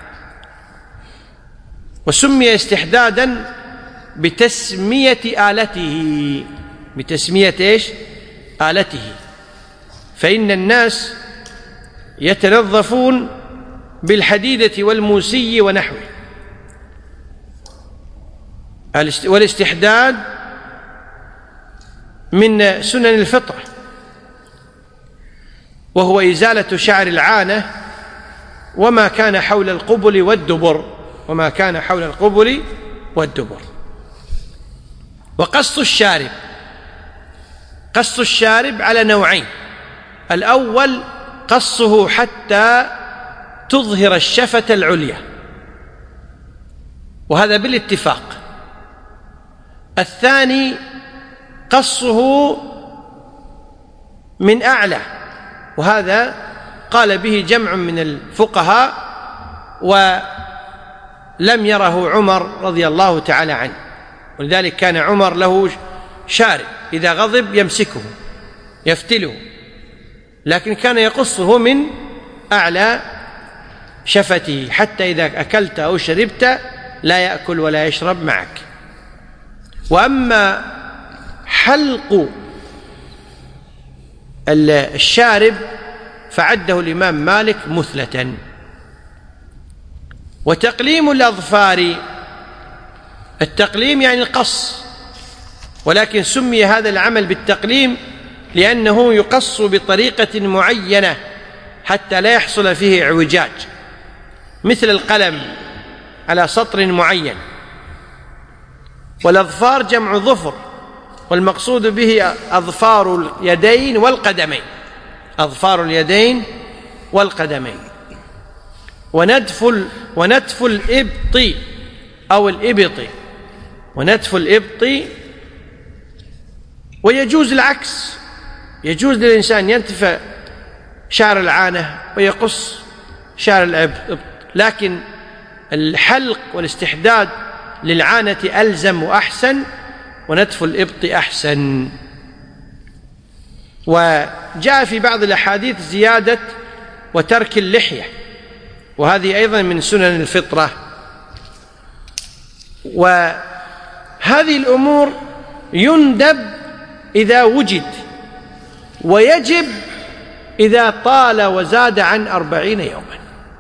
وسمي استحدادا بتسمية آلته، بتسمية إيش؟ آلته. فإن الناس يتنظفون بالحديدة والموسي ونحوه. والاستحداد من سنن الفطرة، وهو إزالة شعر العانة وما كان حول القبل والدبر، وما كان حول القبل والدبر. وقص الشارب، قص الشارب على نوعين: الأول قصه حتى تظهر الشفة العليا، وهذا بالاتفاق. الثاني قصه من أعلى، وهذا قال به جمع من الفقهاء ولم يره عمر رضي الله تعالى عنه، ولذلك كان عمر له شارب إذا غضب يمسكه يفتله، لكن كان يقصه من أعلى شفته حتى إذا أكلت أو شربت لا يأكل ولا يشرب معك. وأما حلق الشارب فعده الإمام مالك مثلة. وتقليم الأظفار، التقليم يعني القص، ولكن سمي هذا العمل بالتقليم لأنه يقص بطريقة معينة حتى لا يحصل فيه اعوجاج، مثل القلم على سطر معين. والأظفار جمع ظفر، والمقصود به أظفار اليدين والقدمين، أظفار اليدين والقدمين. ونتف ونتف الإبط أو الإبط، ونتف الإبط. ويجوز العكس، يجوز للإنسان ينتف شعر العانة ويقص شعر الإبط، لكن الحلق والاستحداد للعانة ألزم وأحسن، ونتف الإبط أحسن. وجاء في بعض الأحاديث زيادة وترك اللحية، وهذه أيضا من سنن الفطرة. وهذه الأمور يندب إذا وجد، ويجب إذا طال وزاد عن أربعين يوما.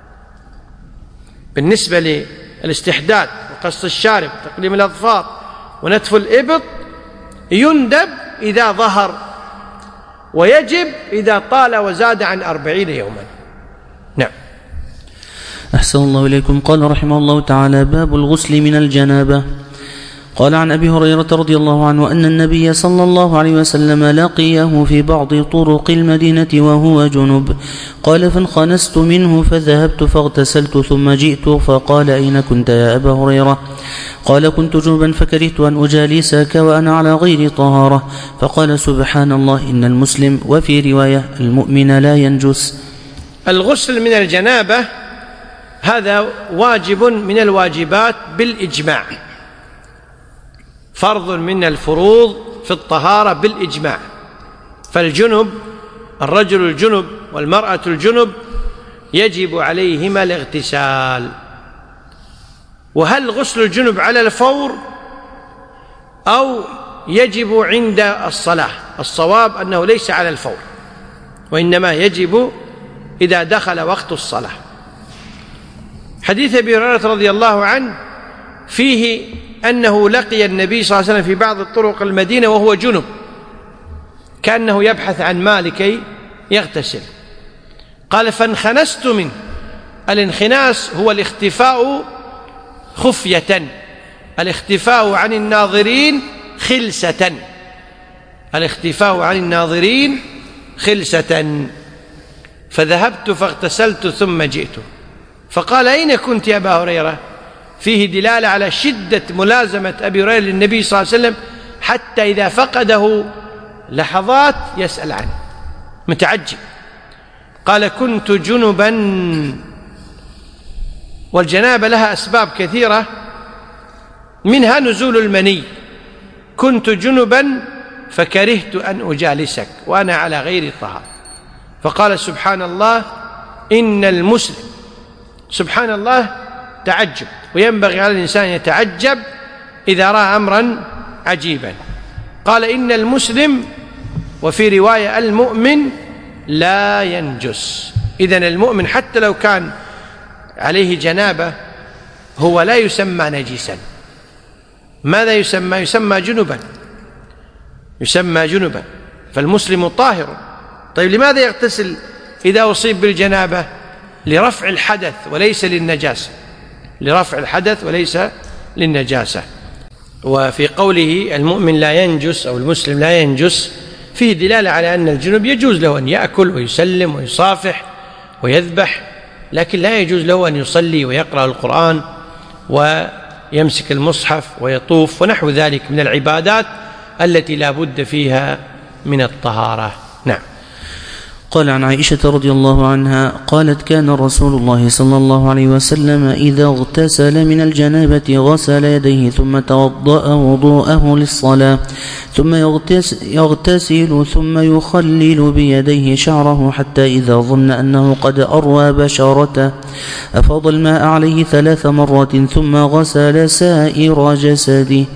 بالنسبة للاستحداد وقص الشارب وتقليم الأظفار ونتف الإبط يندب إذا ظهر، ويجب إذا طال وزاد عن أربعين يوما. نعم. أحسن الله إليكم. قال رحمه الله تعالى: باب الغسل من الجنابة. قال عن أبي هريرة رضي الله عنه أن النبي صلى الله عليه وسلم لقيه في بعض طرق المدينة وهو جنب، قال: فانخنست منه فذهبت فاغتسلت ثم جئت فقال: أين كنت يا أبا هريرة؟ قال: كنت جنبا فكرهت أن أجالسك وأنا على غير طهارة. فقال: سبحان الله، إن المسلم وفي رواية المؤمن لا ينجس. الغسل من الجنابة هذا واجب من الواجبات بالإجماع، فرض من الفروض في الطهارة بالإجماع. فالجنب، الرجل الجنب والمرأة الجنب يجب عليهما الاغتسال. وهل غسل الجنب على الفور أو يجب عند الصلاة؟ الصواب أنه ليس على الفور، وإنما يجب إذا دخل وقت الصلاة. حديث أبي هريرة رضي الله عنه فيه أنه لقي النبي صلى الله عليه وسلم في بعض الطرق المدينة وهو جنب، كأنه يبحث عن ماء لكي يغتسل. قال: فانخنست منه. الانخناس هو الاختفاء خفية، الاختفاء عن الناظرين خلسة، الاختفاء عن الناظرين خلسة. فذهبت فاغتسلت ثم جئت، فقال أين كنت يا أبا هريرة؟ فيه دلالة على شدة ملازمة أبي هريرة للنبي صلى الله عليه وسلم، حتى إذا فقده لحظات يسأل عنه متعجب. قال كنت جنبا، والجنابة لها أسباب كثيرة منها نزول المني. كنت جنبا فكرهت أن أجالسك وأنا على غير طهارة. فقال سبحان الله إن المسلم، سبحان الله تعجب، وينبغي على الإنسان يتعجب إذا رأى أمرا عجيبا. قال إن المسلم، وفي رواية المؤمن لا ينجس. إذن المؤمن حتى لو كان عليه جنابة هو لا يسمى نجسا. ماذا يسمى؟ يسمى جنبا، يسمى جنبا. فالمسلم طاهر. طيب لماذا يغتسل إذا أصيب بالجنابة؟ لرفع الحدث وليس للنجاسة، لرفع الحدث وليس للنجاسة. وفي قوله المؤمن لا ينجس أو المسلم لا ينجس فيه دلالة على أن الجنب يجوز له أن يأكل ويسلم ويصافح ويذبح، لكن لا يجوز له أن يصلي ويقرأ القرآن ويمسك المصحف ويطوف ونحو ذلك من العبادات التي لا بد فيها من الطهارة. نعم. قال عن عائشة رضي الله عنها قالت كان رسول الله صلى الله عليه وسلم إذا اغتسل من الجنابة غسل يديه ثم توضأ وضوءه للصلاة ثم يغتسل ثم يخلل بيديه شعره حتى إذا ظن أنه قد أروى بشرته أفاض الماء عليه ثلاث مرات ثم غسل سائر جسده.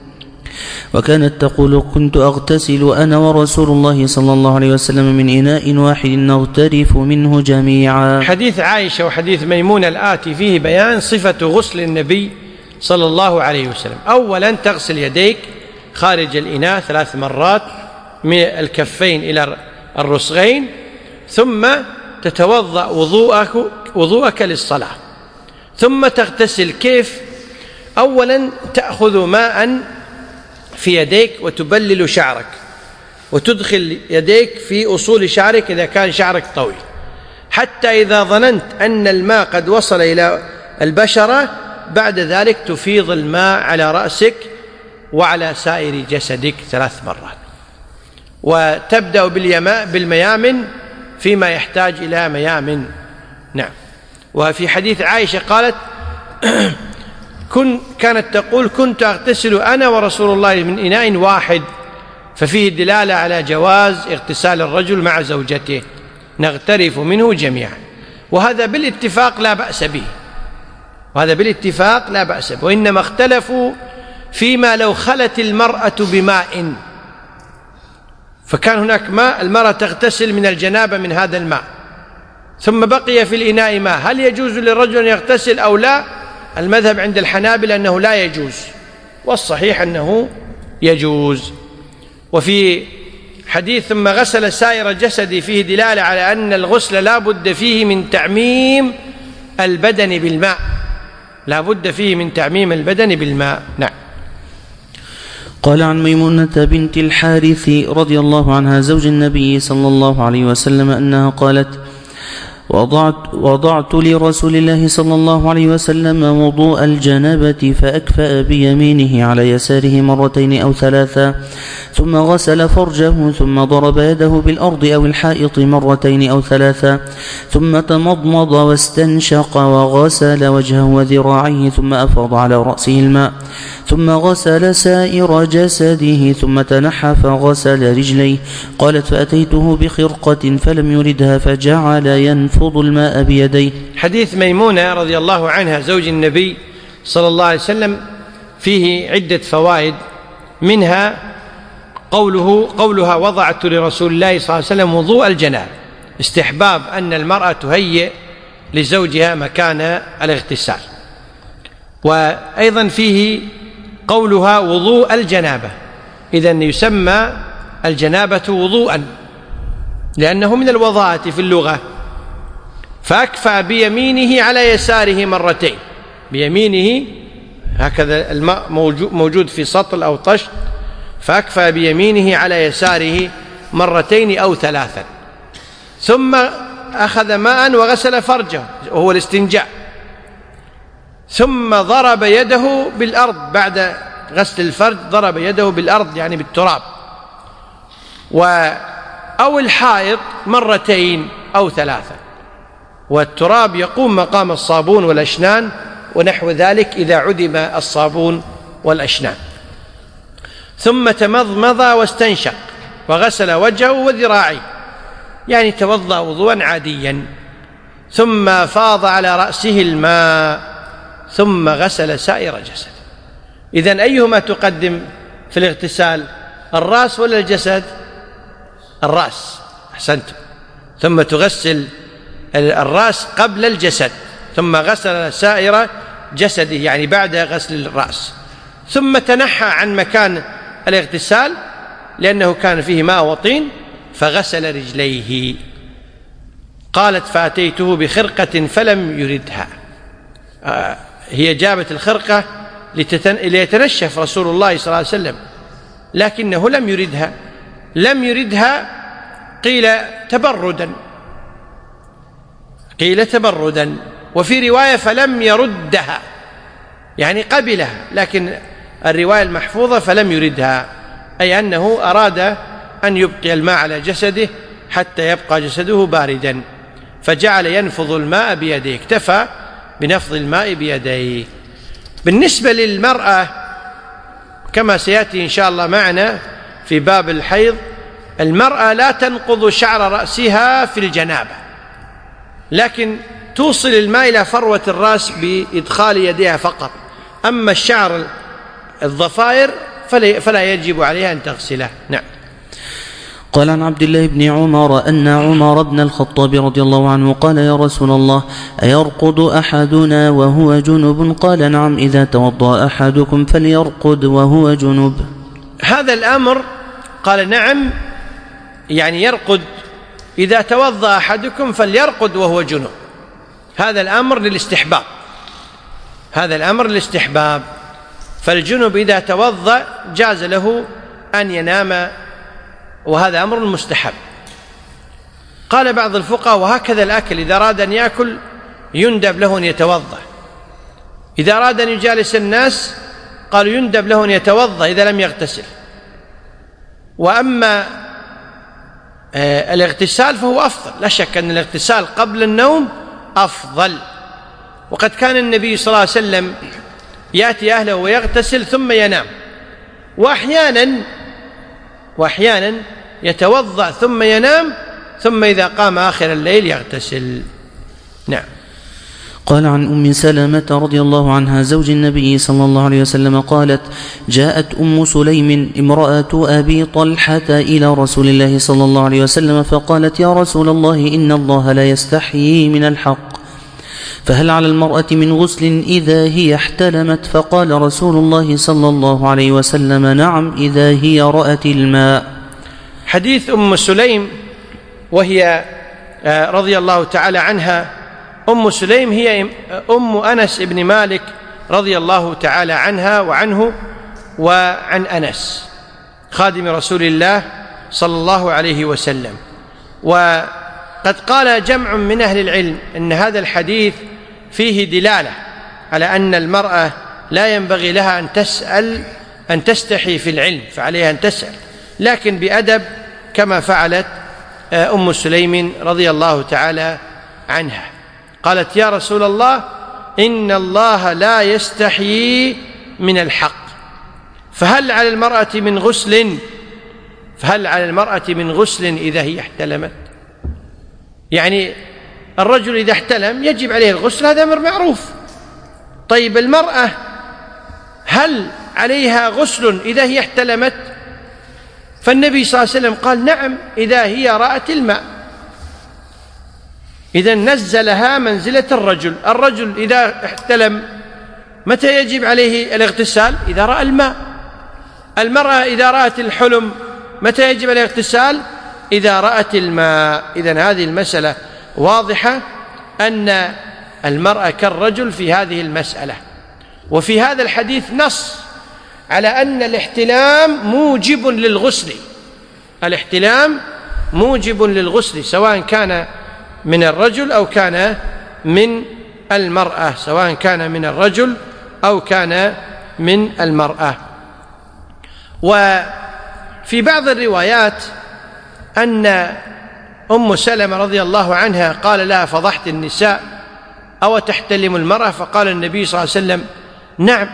وكانت تقول كنت أغتسل أنا ورسول الله صلى الله عليه وسلم من إناء واحد نغترف منه جميعا. حديث عائشة وحديث ميمونة الآتي فيه بيان صفة غسل النبي صلى الله عليه وسلم. أولا تغسل يديك خارج الإناء ثلاث مرات من الكفين إلى الرسغين، ثم تتوضأ وضوءك, وضوءك للصلاة، ثم تغتسل. كيف؟ أولا تأخذ ماء في يديك وتبلل شعرك وتدخل يديك في أصول شعرك إذا كان شعرك طويل، حتى إذا ظننت أن الماء قد وصل إلى البشرة بعد ذلك تفيض الماء على رأسك وعلى سائر جسدك ثلاث مرات، وتبدأ بالميامن فيما يحتاج إلى ميامن. نعم. وفي حديث عائشة قالت كن كانت تقول كنت أغتسل أنا ورسول الله من إناء واحد، ففيه دلالة على جواز اغتسال الرجل مع زوجته، نغترف منه جميعا، وهذا بالاتفاق لا بأس به، وهذا بالاتفاق لا بأس به. وإنما اختلفوا فيما لو خلت المرأة بماء، فكان هناك ماء المرأة تغتسل من الجنابة من هذا الماء ثم بقي في الإناء ماء، هل يجوز للرجل أن يغتسل أو لا؟ المذهب عند الحنابلة أنه لا يجوز، والصحيح أنه يجوز. وفي حديث ثم غسل سائر جسدي فيه دلالة على أن الغسل لا بد فيه من تعميم البدن بالماء، لا بد فيه من تعميم البدن بالماء. نعم. قال عن ميمونة بنت الحارث رضي الله عنها زوج النبي صلى الله عليه وسلم أنها قالت وضعت, وضعت لرسول الله صلى الله عليه وسلم وضوء الجنابة فأكفأ بيمينه على يساره مرتين أو ثلاثا ثم غسل فرجه ثم ضرب يده بالأرض أو الحائط مرتين أو ثلاثا ثم تمضمض واستنشق وغسل وجهه وذراعيه ثم أفاض على رأسه الماء ثم غسل سائر جسده ثم تنحى فغسل رجليه. قالت فأتيته بخرقة فلم يردها فجعل ينفض الماء بيديه. حديث ميمونة رضي الله عنها زوج النبي صلى الله عليه وسلم فيه عدة فوائد، منها قوله قولها وضعت لرسول الله صلى الله عليه وسلم وضوء الجنابة، استحباب أن المرأة تهيئ لزوجها مكان الاغتسال. وأيضا فيه قولها وضوء الجنابة، إذن يسمى الجنابة وضوءا لأنه من الوضاءة في اللغة. فأكفأ بيمينه على يساره مرتين، بيمينه هكذا الماء موجود في سطل أو طشت، فأكفى بيمينه على يساره مرتين أو ثلاثا، ثم أخذ ماء وغسل فرجه وهو الاستنجاء، ثم ضرب يده بالأرض بعد غسل الفرج، ضرب يده بالأرض يعني بالتراب، و أو الحائط مرتين أو ثلاثة، والتراب يقوم مقام الصابون والأشنان ونحو ذلك إذا عدم الصابون والأشنان. ثم تمضمض واستنشق وغسل وجهه وذراعيه، يعني توضأ وضوءا عاديا، ثم فاض على رأسه الماء، ثم غسل سائر جسده. إذن أيهما تقدم في الاغتسال، الرأس ولا الجسد؟ الرأس، أحسنتم. ثم تغسل الرأس قبل الجسد، ثم غسل سائر جسده يعني بعد غسل الرأس، ثم تنحى عن مكان الاغتسال لأنه كان فيه ماء وطين فغسل رجليه. قالت فأتيته بخرقة فلم يردها، آه هي جابت الخرقة ليتنشف رسول الله صلى الله عليه وسلم، لكنه لم يردها. لم يردها قيل تبردا، قيل تبردا، وفي رواية فلم يردها يعني قبلها، لكن الرواية المحفوظة فلم يردها، أي أنه أراد أن يبقي الماء على جسده حتى يبقى جسده باردا، فجعل ينفض الماء بيديه، اكتفى بنفض الماء بيديه. بالنسبة للمرأة كما سيأتي إن شاء الله معنا في باب الحيض، المرأة لا تنقض شعر رأسها في الجنابة، لكن توصل الماء إلى فروة الرأس بإدخال يديها فقط، أما الشعر الضفائر فلا يجب عليها أن تغسله. نعم. قال عن عبد الله بن عمر أن عمر بن الخطاب رضي الله عنه قال يا رسول الله أيرقد أحدنا وهو جنب؟ قال نعم، إذا توضأ أحدكم فليرقد وهو جنب. هذا الأمر قال نعم، يعني يرقد، إذا توضأ أحدكم فليرقد وهو جنب. هذا الأمر للاستحباب، هذا الأمر للاستحباب، فالجنب إذا توضأ جاز له أن ينام، وهذا أمر مستحب. قال بعض الفقهاء وهكذا الأكل، إذا أراد أن يأكل يندب له أن يتوضأ، إذا أراد أن يجالس الناس قالوا يندب له أن يتوضأ إذا لم يغتسل. وأما آه الاغتسال فهو أفضل، لا شك أن الاغتسال قبل النوم أفضل، وقد كان النبي صلى الله عليه وسلم يأتي أهله ويغتسل ثم ينام، وأحيانا وأحيانا يتوضأ ثم ينام، ثم إذا قام آخر الليل يغتسل. نعم. قال عن أم سلمة رضي الله عنها زوج النبي صلى الله عليه وسلم قالت جاءت أم سليم امرأة أبي طلحة إلى رسول الله صلى الله عليه وسلم فقالت يا رسول الله إن الله لا يستحيي من الحق، فهل على المرأة من غسل إذا هي احتلمت؟ فقال رسول الله صلى الله عليه وسلم نعم، إذا هي رأت الماء. حديث أم سليم وهي رضي الله تعالى عنها، أم سليم هي أم أنس بن مالك رضي الله تعالى عنها وعنه وعن أنس خادم رسول الله صلى الله عليه وسلم. وقد قال جمع من أهل العلم أن هذا الحديث فيه دلالة على أن المرأة لا ينبغي لها أن تسأل أن تستحي في العلم، فعليها أن تسأل، لكن بأدب كما فعلت أم سليم رضي الله تعالى عنها. قالت يا رسول الله إن الله لا يستحيي من الحق، فهل على المرأة من غسل فهل على المرأة من غسل إذا هي احتلمت؟ يعني الرجل إذا احتلم يجب عليه الغسل، هذا أمر معروف. طيب المرأة هل عليها غسل إذا هي احتلمت؟ فالنبي صلى الله عليه وسلم قال نعم، إذا هي رأت الماء. إذا نزلها منزلة الرجل. الرجل إذا احتلم متى يجب عليه الاغتسال؟ إذا رأى الماء. المرأة إذا رأت الحلم متى يجب عليه الاغتسال؟ إذا رأت الماء. إذن هذه المسألة واضحة أن المرأة كالرجل في هذه المسألة. وفي هذا الحديث نص على أن الاحتلام موجب للغسل، الاحتلام موجب للغسل سواء كان من الرجل أو كان من المرأة، سواء كان من الرجل أو كان من المرأة. وفي بعض الروايات أن أم سلمة رضي الله عنها قال لها: فضحت النساء أو تحتلم المرأة؟ فقال النبي صلى الله عليه وسلم: نعم.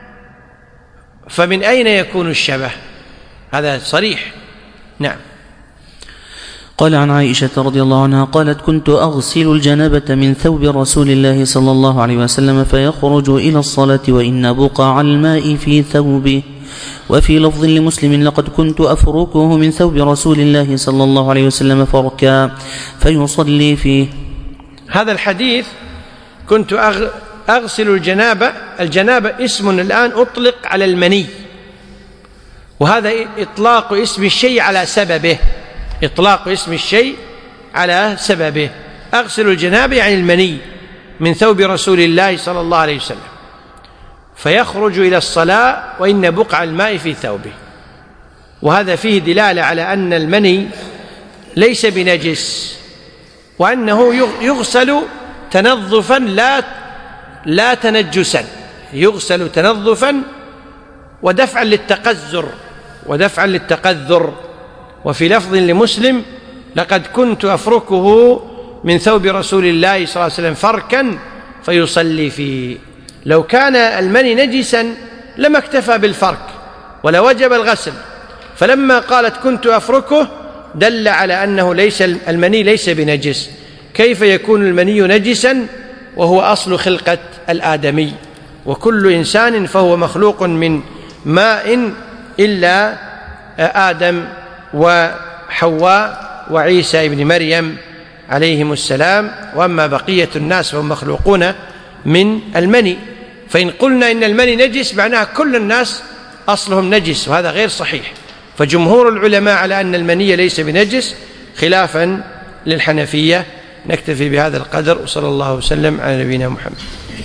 فمن أين يكون الشبه؟ هذا صريح. نعم. قال عن عائشة رضي الله عنها قالت: كنت أغسل الجنابة من ثوب رسول الله صلى الله عليه وسلم فيخرج إلى الصلاة وإن بقع الماء في ثوبه. وفي لفظ لمسلم: لقد كنت أفركه من ثوب رسول الله صلى الله عليه وسلم فركا فيصلي فيه. هذا الحديث كنت أغسل الجنابة، الجنابة اسم الآن أطلق على المني، وهذا إطلاق اسم الشيء على سببه، إطلاق اسم الشيء على سببه. أغسل الجنابة يعني المني من ثوب رسول الله صلى الله عليه وسلم فيخرج إلى الصلاة وإن بقع الماء في ثوبه. وهذا فيه دلالة على أن المني ليس بنجس، وأنه يغسل تنظفا لا لا تنجسا، يغسل تنظفا ودفعا للتقذر ودفعا للتقذر. وفي لفظ لمسلم: لقد كنت أفركه من ثوب رسول الله صلى الله عليه وسلم فركا فيصلي فيه. لو كان المني نجسا لما اكتفى بالفرك ولا وجب الغسل، فلما قالت كنت أفركه دل على أنه ليس المني ليس بنجس. كيف يكون المني نجسا وهو أصل خلقة الآدمي؟ وكل إنسان فهو مخلوق من ماء إلا آدم وحواء وعيسى ابن مريم عليهم السلام، وأما بقية الناس فهم مخلوقون من المني. فإن قلنا إن المني نجس معناها كل الناس أصلهم نجس، وهذا غير صحيح. فجمهور العلماء على أن المني ليس بنجس خلافا للحنفية. نكتفي بهذا القدر، وصلى الله وسلم على نبينا محمد.